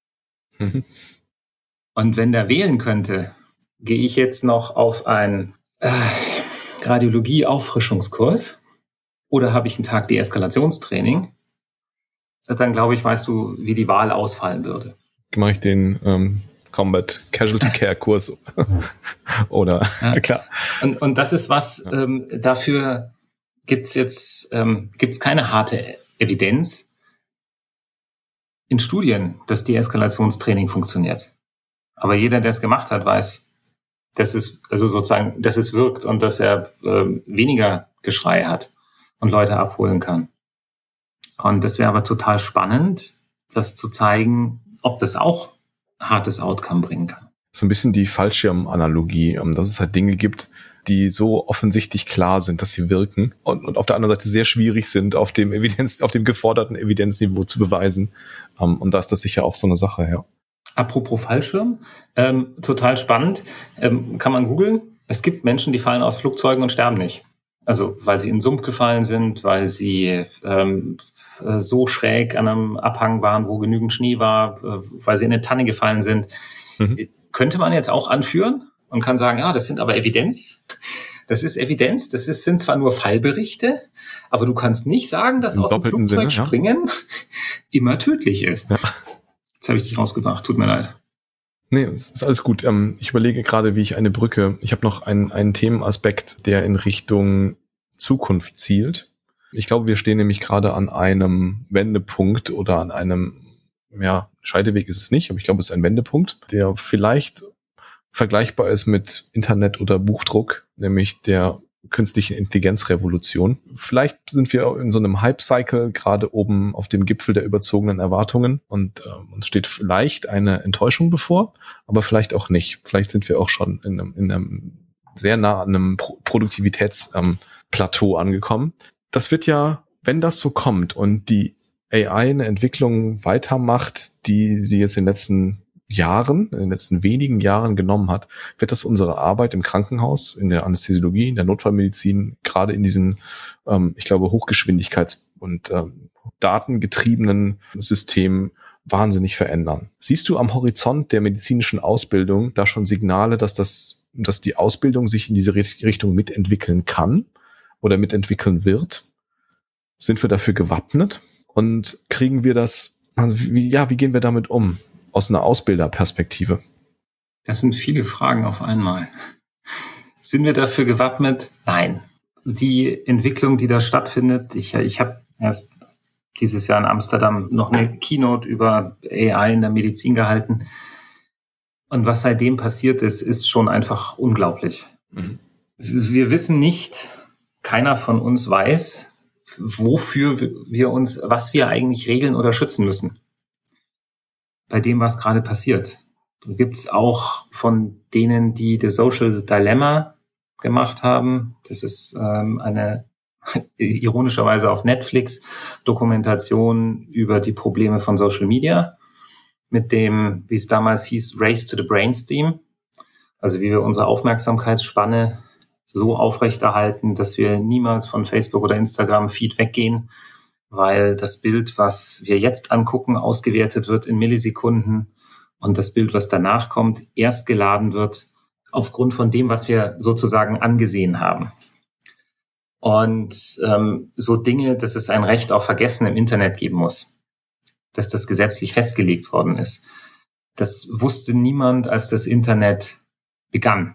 Und wenn der wählen könnte, gehe ich jetzt noch auf einen Radiologie-Auffrischungskurs oder habe ich einen Tag Deeskalationstraining, dann glaube ich, weißt du, wie die Wahl ausfallen würde. Mache ich den Combat Casualty Care Kurs oder klar. Und das ist was, dafür gibt's keine harte Evidenz in Studien, dass Deeskalationstraining funktioniert. Aber jeder, der es gemacht hat, weiß, dass es wirkt und dass er weniger Geschrei hat und Leute abholen kann. Und das wäre aber total spannend, das zu zeigen, ob das auch hartes Outcome bringen kann. So ein bisschen die Fallschirmanalogie, dass es halt Dinge gibt, die so offensichtlich klar sind, dass sie wirken und auf der anderen Seite sehr schwierig sind, auf dem geforderten Evidenzniveau zu beweisen. Und da ist das sicher auch so eine Sache, ja. Apropos Fallschirm, total spannend, kann man googeln. Es gibt Menschen, die fallen aus Flugzeugen und sterben nicht. Also weil sie in den Sumpf gefallen sind, weil sie so schräg an einem Abhang waren, wo genügend Schnee war, weil sie in eine Tanne gefallen sind. Könnte man jetzt auch anführen und kann sagen, ja, das sind aber Evidenz. Das ist Evidenz, sind zwar nur Fallberichte, aber du kannst nicht sagen, dass aus dem Flugzeug springen immer tödlich ist. Ja. Jetzt habe ich dich rausgebracht, tut mir leid. Nee, es ist alles gut. Ich überlege gerade, wie ich ich habe noch einen Themenaspekt, der in Richtung Zukunft zielt. Ich glaube, wir stehen nämlich gerade an einem Wendepunkt oder an einem, Scheideweg ist es nicht, aber ich glaube, es ist ein Wendepunkt, der vielleicht vergleichbar ist mit Internet oder Buchdruck, nämlich der künstlichen Intelligenzrevolution. Vielleicht sind wir in so einem Hype-Cycle gerade oben auf dem Gipfel der überzogenen Erwartungen und uns steht vielleicht eine Enttäuschung bevor, aber vielleicht auch nicht. Vielleicht sind wir auch schon in einem sehr nah an einem Produktivitätsplateau angekommen. Das wird ja, wenn das so kommt und die AI eine Entwicklung weitermacht, die sie jetzt in den letzten Jahren, in den letzten wenigen Jahren genommen hat, wird das unsere Arbeit im Krankenhaus, in der Anästhesiologie, in der Notfallmedizin, gerade in diesen, ich glaube, Hochgeschwindigkeits- und datengetriebenen Systemen wahnsinnig verändern. Siehst du am Horizont der medizinischen Ausbildung da schon Signale, dass die Ausbildung sich in diese Richtung mitentwickeln kann oder mitentwickeln wird? Sind wir dafür gewappnet? Und kriegen wir das, also wie gehen wir damit um aus einer Ausbilderperspektive? Das sind viele Fragen auf einmal. Sind wir dafür gewappnet? Nein. Die Entwicklung, die da stattfindet, ich habe erst dieses Jahr in Amsterdam noch eine Keynote über AI in der Medizin gehalten. Und was seitdem passiert ist schon einfach unglaublich. Mhm. Wir wissen nicht, keiner von uns weiß, wofür was wir eigentlich regeln oder schützen müssen. Bei dem, was gerade passiert. Da gibt's auch von denen, die The Social Dilemma gemacht haben. Das ist eine ironischerweise auf Netflix Dokumentation über die Probleme von Social Media mit dem, wie es damals hieß, Race to the Brainstem. Also wie wir unsere Aufmerksamkeitsspanne so aufrechterhalten, dass wir niemals von Facebook oder Instagram Feed weggehen, weil das Bild, was wir jetzt angucken, ausgewertet wird in Millisekunden und das Bild, was danach kommt, erst geladen wird aufgrund von dem, was wir sozusagen angesehen haben. Und so Dinge, dass es ein Recht auf Vergessen im Internet geben muss, dass das gesetzlich festgelegt worden ist. Das wusste niemand, als das Internet begann.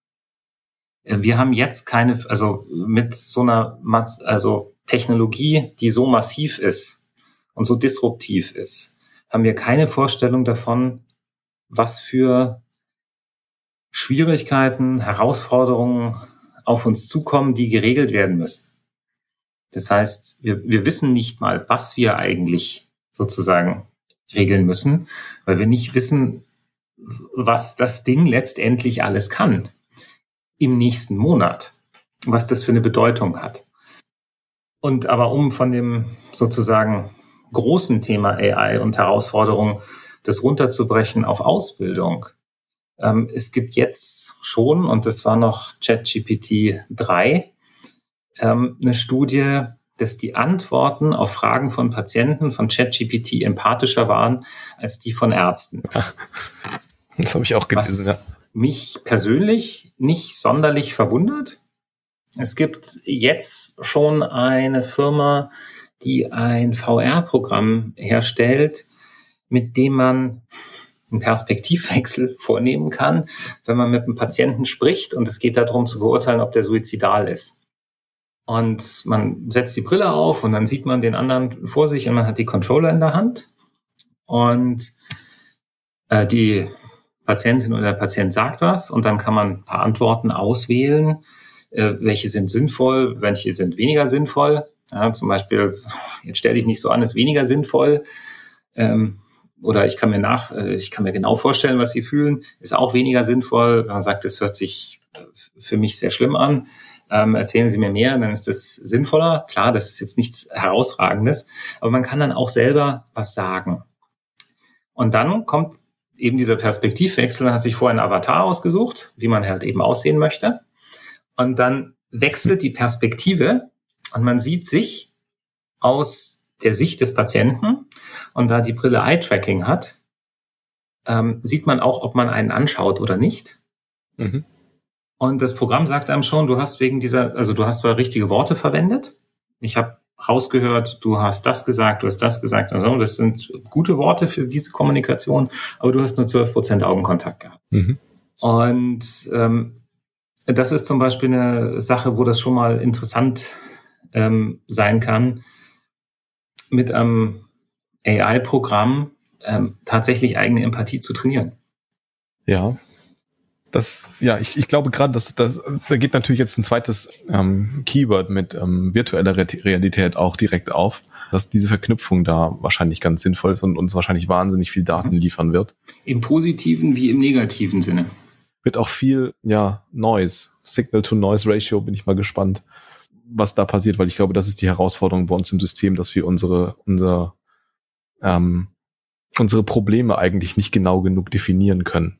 Wir haben jetzt mit so einer Technologie, die so massiv ist und so disruptiv ist, haben wir keine Vorstellung davon, was für Schwierigkeiten, Herausforderungen auf uns zukommen, die geregelt werden müssen. Das heißt, wir wissen nicht mal, was wir eigentlich sozusagen regeln müssen, weil wir nicht wissen, was das Ding letztendlich alles kann im nächsten Monat, was das für eine Bedeutung hat. Und aber um von dem sozusagen großen Thema AI und Herausforderungen das runterzubrechen auf Ausbildung. Es gibt jetzt schon, und das war noch ChatGPT 3, eine Studie, dass die Antworten auf Fragen von Patienten von ChatGPT empathischer waren als die von Ärzten. Das habe ich auch gelesen, was mich persönlich nicht sonderlich verwundert. Es gibt jetzt schon eine Firma, die ein VR-Programm herstellt, mit dem man einen Perspektivwechsel vornehmen kann, wenn man mit einem Patienten spricht und es geht darum zu beurteilen, ob der suizidal ist. Und man setzt die Brille auf und dann sieht man den anderen vor sich und man hat die Controller in der Hand und die Patientin oder der Patient sagt was und dann kann man ein paar Antworten auswählen, welche sind sinnvoll, welche sind weniger sinnvoll. Ja, zum Beispiel, jetzt stell dich nicht so an, ist weniger sinnvoll. Oder ich kann mir genau vorstellen, was Sie fühlen, ist auch weniger sinnvoll. Man sagt, es hört sich für mich sehr schlimm an. Erzählen Sie mir mehr, dann ist das sinnvoller. Klar, das ist jetzt nichts Herausragendes, aber man kann dann auch selber was sagen. Und dann kommt eben dieser Perspektivwechsel, man hat sich vorher einen Avatar ausgesucht, wie man halt eben aussehen möchte. Und dann wechselt die Perspektive und man sieht sich aus der Sicht des Patienten. Und da die Brille Eye-Tracking hat, sieht man auch, ob man einen anschaut oder nicht. Mhm. Und das Programm sagt einem schon, du hast du hast zwar richtige Worte verwendet. Ich habe rausgehört, du hast das gesagt, du hast das gesagt. Also das sind gute Worte für diese Kommunikation, aber du hast nur 12% Augenkontakt gehabt. Mhm. Und das ist zum Beispiel eine Sache, wo das schon mal interessant sein kann, mit einem AI-Programm tatsächlich eigene Empathie zu trainieren. Ja. Ich glaube gerade, da geht natürlich jetzt ein zweites Keyword mit virtueller Realität auch direkt auf, dass diese Verknüpfung da wahrscheinlich ganz sinnvoll ist und uns wahrscheinlich wahnsinnig viel Daten liefern wird. Im positiven wie im negativen Sinne. Wird auch viel, Noise, Signal-to-Noise-Ratio, bin ich mal gespannt, was da passiert, weil ich glaube, das ist die Herausforderung bei uns im System, dass wir unser unsere Probleme eigentlich nicht genau genug definieren können.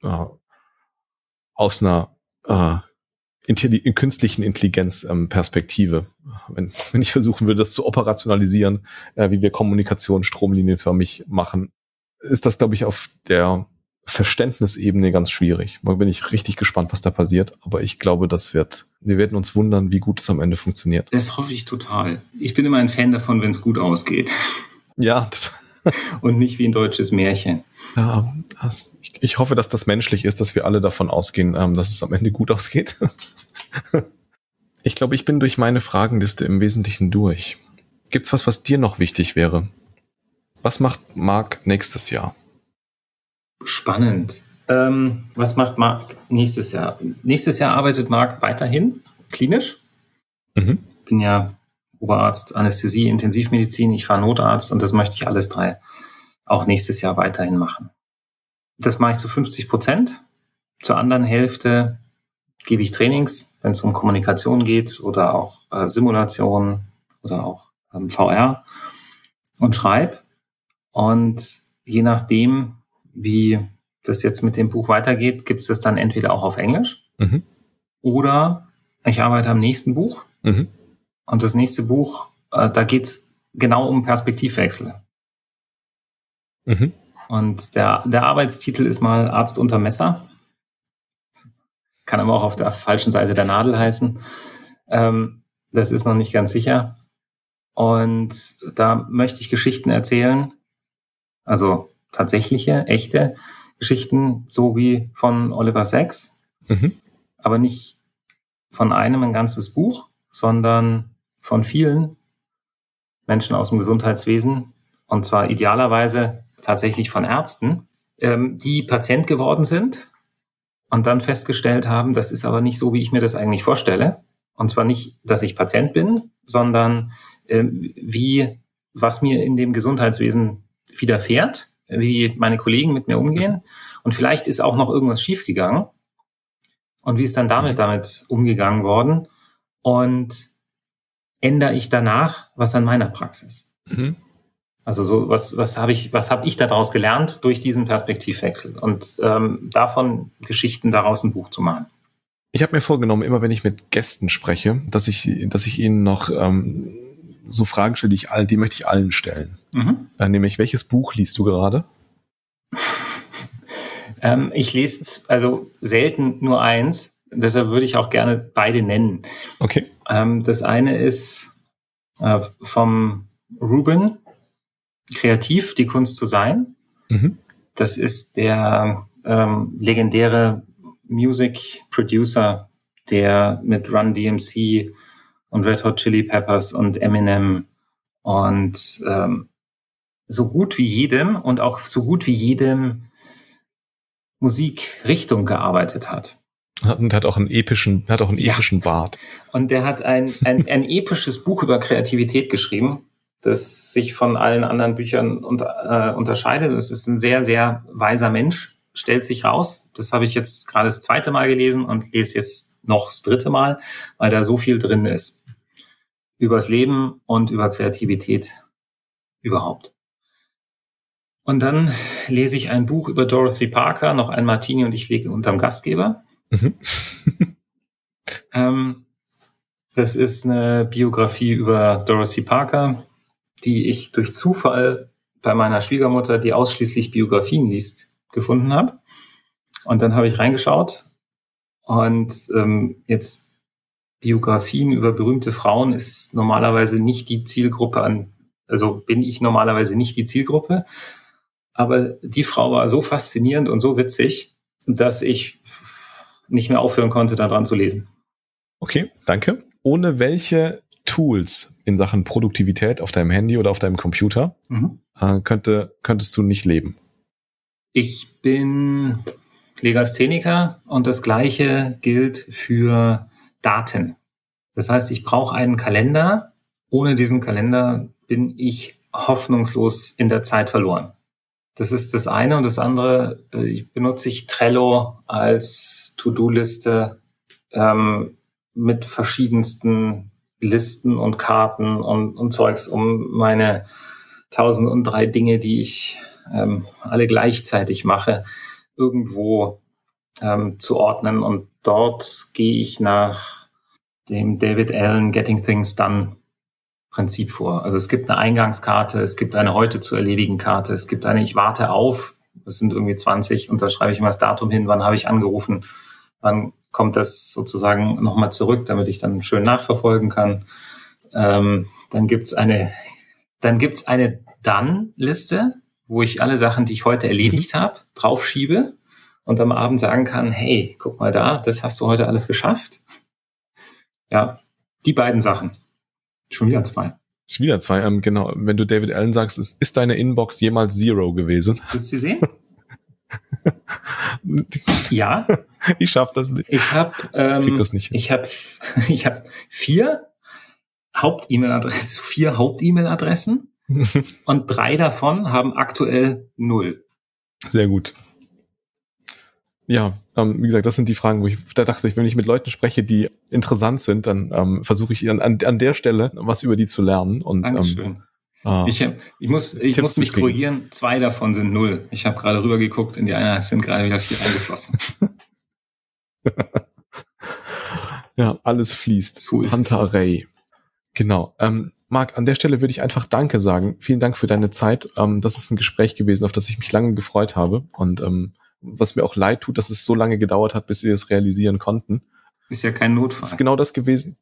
Aus einer künstlichen Intelligenz Perspektive. Wenn ich versuchen würde, das zu operationalisieren, wie wir Kommunikation stromlinienförmig machen, ist das, glaube ich, auf der Verständnisebene ganz schwierig. Da bin ich richtig gespannt, was da passiert. Aber ich glaube, wir werden uns wundern, wie gut es am Ende funktioniert. Das hoffe ich total. Ich bin immer ein Fan davon, wenn es gut ausgeht. Ja. Und nicht wie ein deutsches Märchen. Ja, ich hoffe, dass das menschlich ist, dass wir alle davon ausgehen, dass es am Ende gut ausgeht. Ich glaube, ich bin durch meine Fragenliste im Wesentlichen durch. Gibt's was dir noch wichtig wäre? Was macht Marc nächstes Jahr? Spannend. Was macht Marc nächstes Jahr? Nächstes Jahr arbeitet Marc weiterhin klinisch. Ich bin ja Oberarzt, Anästhesie, Intensivmedizin, ich war Notarzt und das möchte ich alles 3 auch nächstes Jahr weiterhin machen. Das mache ich zu 50%. Zur anderen Hälfte gebe ich Trainings, wenn es um Kommunikation geht oder auch Simulation oder auch VR und schreibe. Und je nachdem, wie das jetzt mit dem Buch weitergeht, gibt es das dann entweder auch auf Englisch oder ich arbeite am nächsten Buch. Und das nächste Buch, da geht es genau um Perspektivwechsel. Und der Arbeitstitel ist mal Arzt unter Messer. Kann aber auch auf der falschen Seite der Nadel heißen. Das ist noch nicht ganz sicher. Und da möchte ich Geschichten erzählen, also tatsächliche, echte Geschichten, so wie von Oliver Sacks. Aber nicht von einem ein ganzes Buch, sondern von vielen Menschen aus dem Gesundheitswesen, und zwar idealerweise tatsächlich von Ärzten, die Patient geworden sind und dann festgestellt haben, das ist aber nicht so, wie ich mir das eigentlich vorstelle. Und zwar nicht, dass ich Patient bin, sondern was mir in dem Gesundheitswesen widerfährt, wie meine Kollegen mit mir umgehen. Und vielleicht ist auch noch irgendwas schiefgegangen. Und wie ist dann damit umgegangen worden? Und ändere ich danach was an meiner Praxis? Also so was habe ich daraus gelernt durch diesen Perspektivwechsel und davon Geschichten daraus ein Buch zu machen. Ich habe mir vorgenommen, immer wenn ich mit Gästen spreche, dass ich ihnen noch so Fragen stelle, die möchte ich allen stellen. Nämlich, welches Buch liest du gerade? Ich lese also selten nur eins. Deshalb würde ich auch gerne beide nennen. Okay. Das eine ist vom Ruben, Kreativ, die Kunst zu sein. Das ist der legendäre Music Producer, der mit Run DMC und Red Hot Chili Peppers und Eminem und so gut wie jedem und auch so gut wie jedem Musikrichtung gearbeitet hat. Und hat auch einen epischen Bart. Und der hat ein episches Buch über Kreativität geschrieben, das sich von allen anderen Büchern unterscheidet. Es ist ein sehr, sehr weiser Mensch, stellt sich raus. Das habe ich jetzt gerade das 2. Mal gelesen und lese jetzt noch das 3. Mal, weil da so viel drin ist. Übers Leben und über Kreativität überhaupt. Und dann lese ich ein Buch über Dorothy Parker, noch ein Martini und ich lege unterm Gastgeber. Das ist eine Biografie über Dorothy Parker, die ich durch Zufall bei meiner Schwiegermutter, die ausschließlich Biografien liest, gefunden habe. Und dann habe ich reingeschaut und jetzt Biografien über berühmte Frauen ist normalerweise nicht die Zielgruppe bin ich normalerweise nicht die Zielgruppe. Aber die Frau war so faszinierend und so witzig, dass ich nicht mehr aufhören konnte, daran zu lesen. Okay, danke. Ohne welche Tools in Sachen Produktivität auf deinem Handy oder auf deinem Computer könntest du nicht leben? Ich bin Legastheniker und das Gleiche gilt für Daten. Das heißt, ich brauche einen Kalender. Ohne diesen Kalender bin ich hoffnungslos in der Zeit verloren. Das ist das eine. Und das andere, benutze ich Trello als To-Do-Liste mit verschiedensten Listen und Karten und Zeugs, um meine 1003 Dinge, die ich alle gleichzeitig mache, irgendwo zu ordnen. Und dort gehe ich nach dem David Allen Getting Things Done Prinzip vor. Also es gibt eine Eingangskarte, es gibt eine heute zu erledigen Karte, es gibt eine ich warte auf, das sind irgendwie 20 und da schreibe ich immer das Datum hin, wann habe ich angerufen, wann kommt das sozusagen nochmal zurück, damit ich dann schön nachverfolgen kann. Dann gibt's eine Dann-Liste, wo ich alle Sachen, die ich heute erledigt habe, draufschiebe und am Abend sagen kann, hey, guck mal da, das hast du heute alles geschafft. Ja, die beiden Sachen. Schon wieder zwei. Genau. Wenn du David Allen sagst, ist deine Inbox jemals Zero gewesen? Willst du sie sehen? Ja. Ich schaff das nicht. Ich krieg das nicht hin. Ich habe 4 Haupt-E-Mail-Adressen und 3 davon haben aktuell 0. Sehr gut. Ja, wie gesagt, das sind die Fragen, da dachte ich, wenn ich mit Leuten spreche, die interessant sind, dann versuche ich an der Stelle was über die zu lernen. Und, Dankeschön. Ich muss mich korrigieren, 2 davon sind 0. Ich habe gerade rübergeguckt, in die eine sind gerade wieder 4 eingeflossen. Ja, alles fließt. So ist Hunter Array. Genau. Marc, an der Stelle würde ich einfach Danke sagen. Vielen Dank für deine Zeit. Das ist ein Gespräch gewesen, auf das ich mich lange gefreut habe. Und was mir auch leid tut, dass es so lange gedauert hat, bis wir es realisieren konnten. Ist ja kein Notfall. Ist genau das gewesen.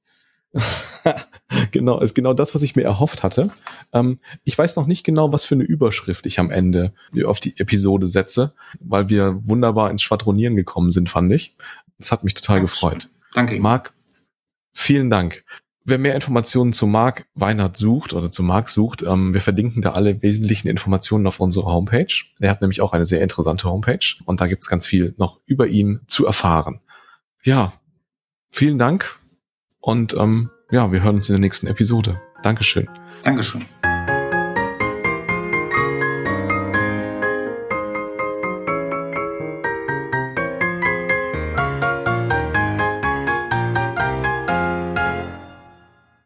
Ist genau das, was ich mir erhofft hatte. Ich weiß noch nicht genau, was für eine Überschrift ich am Ende auf die Episode setze, weil wir wunderbar ins Schwadronieren gekommen sind, fand ich. Das hat mich total gefreut. Danke. Marc, vielen Dank. Wer mehr Informationen zu Marc Weinert sucht oder zu Marc sucht, wir verlinken da alle wesentlichen Informationen auf unserer Homepage. Er hat nämlich auch eine sehr interessante Homepage und da gibt's ganz viel noch über ihn zu erfahren. Ja, vielen Dank und wir hören uns in der nächsten Episode. Dankeschön. Dankeschön.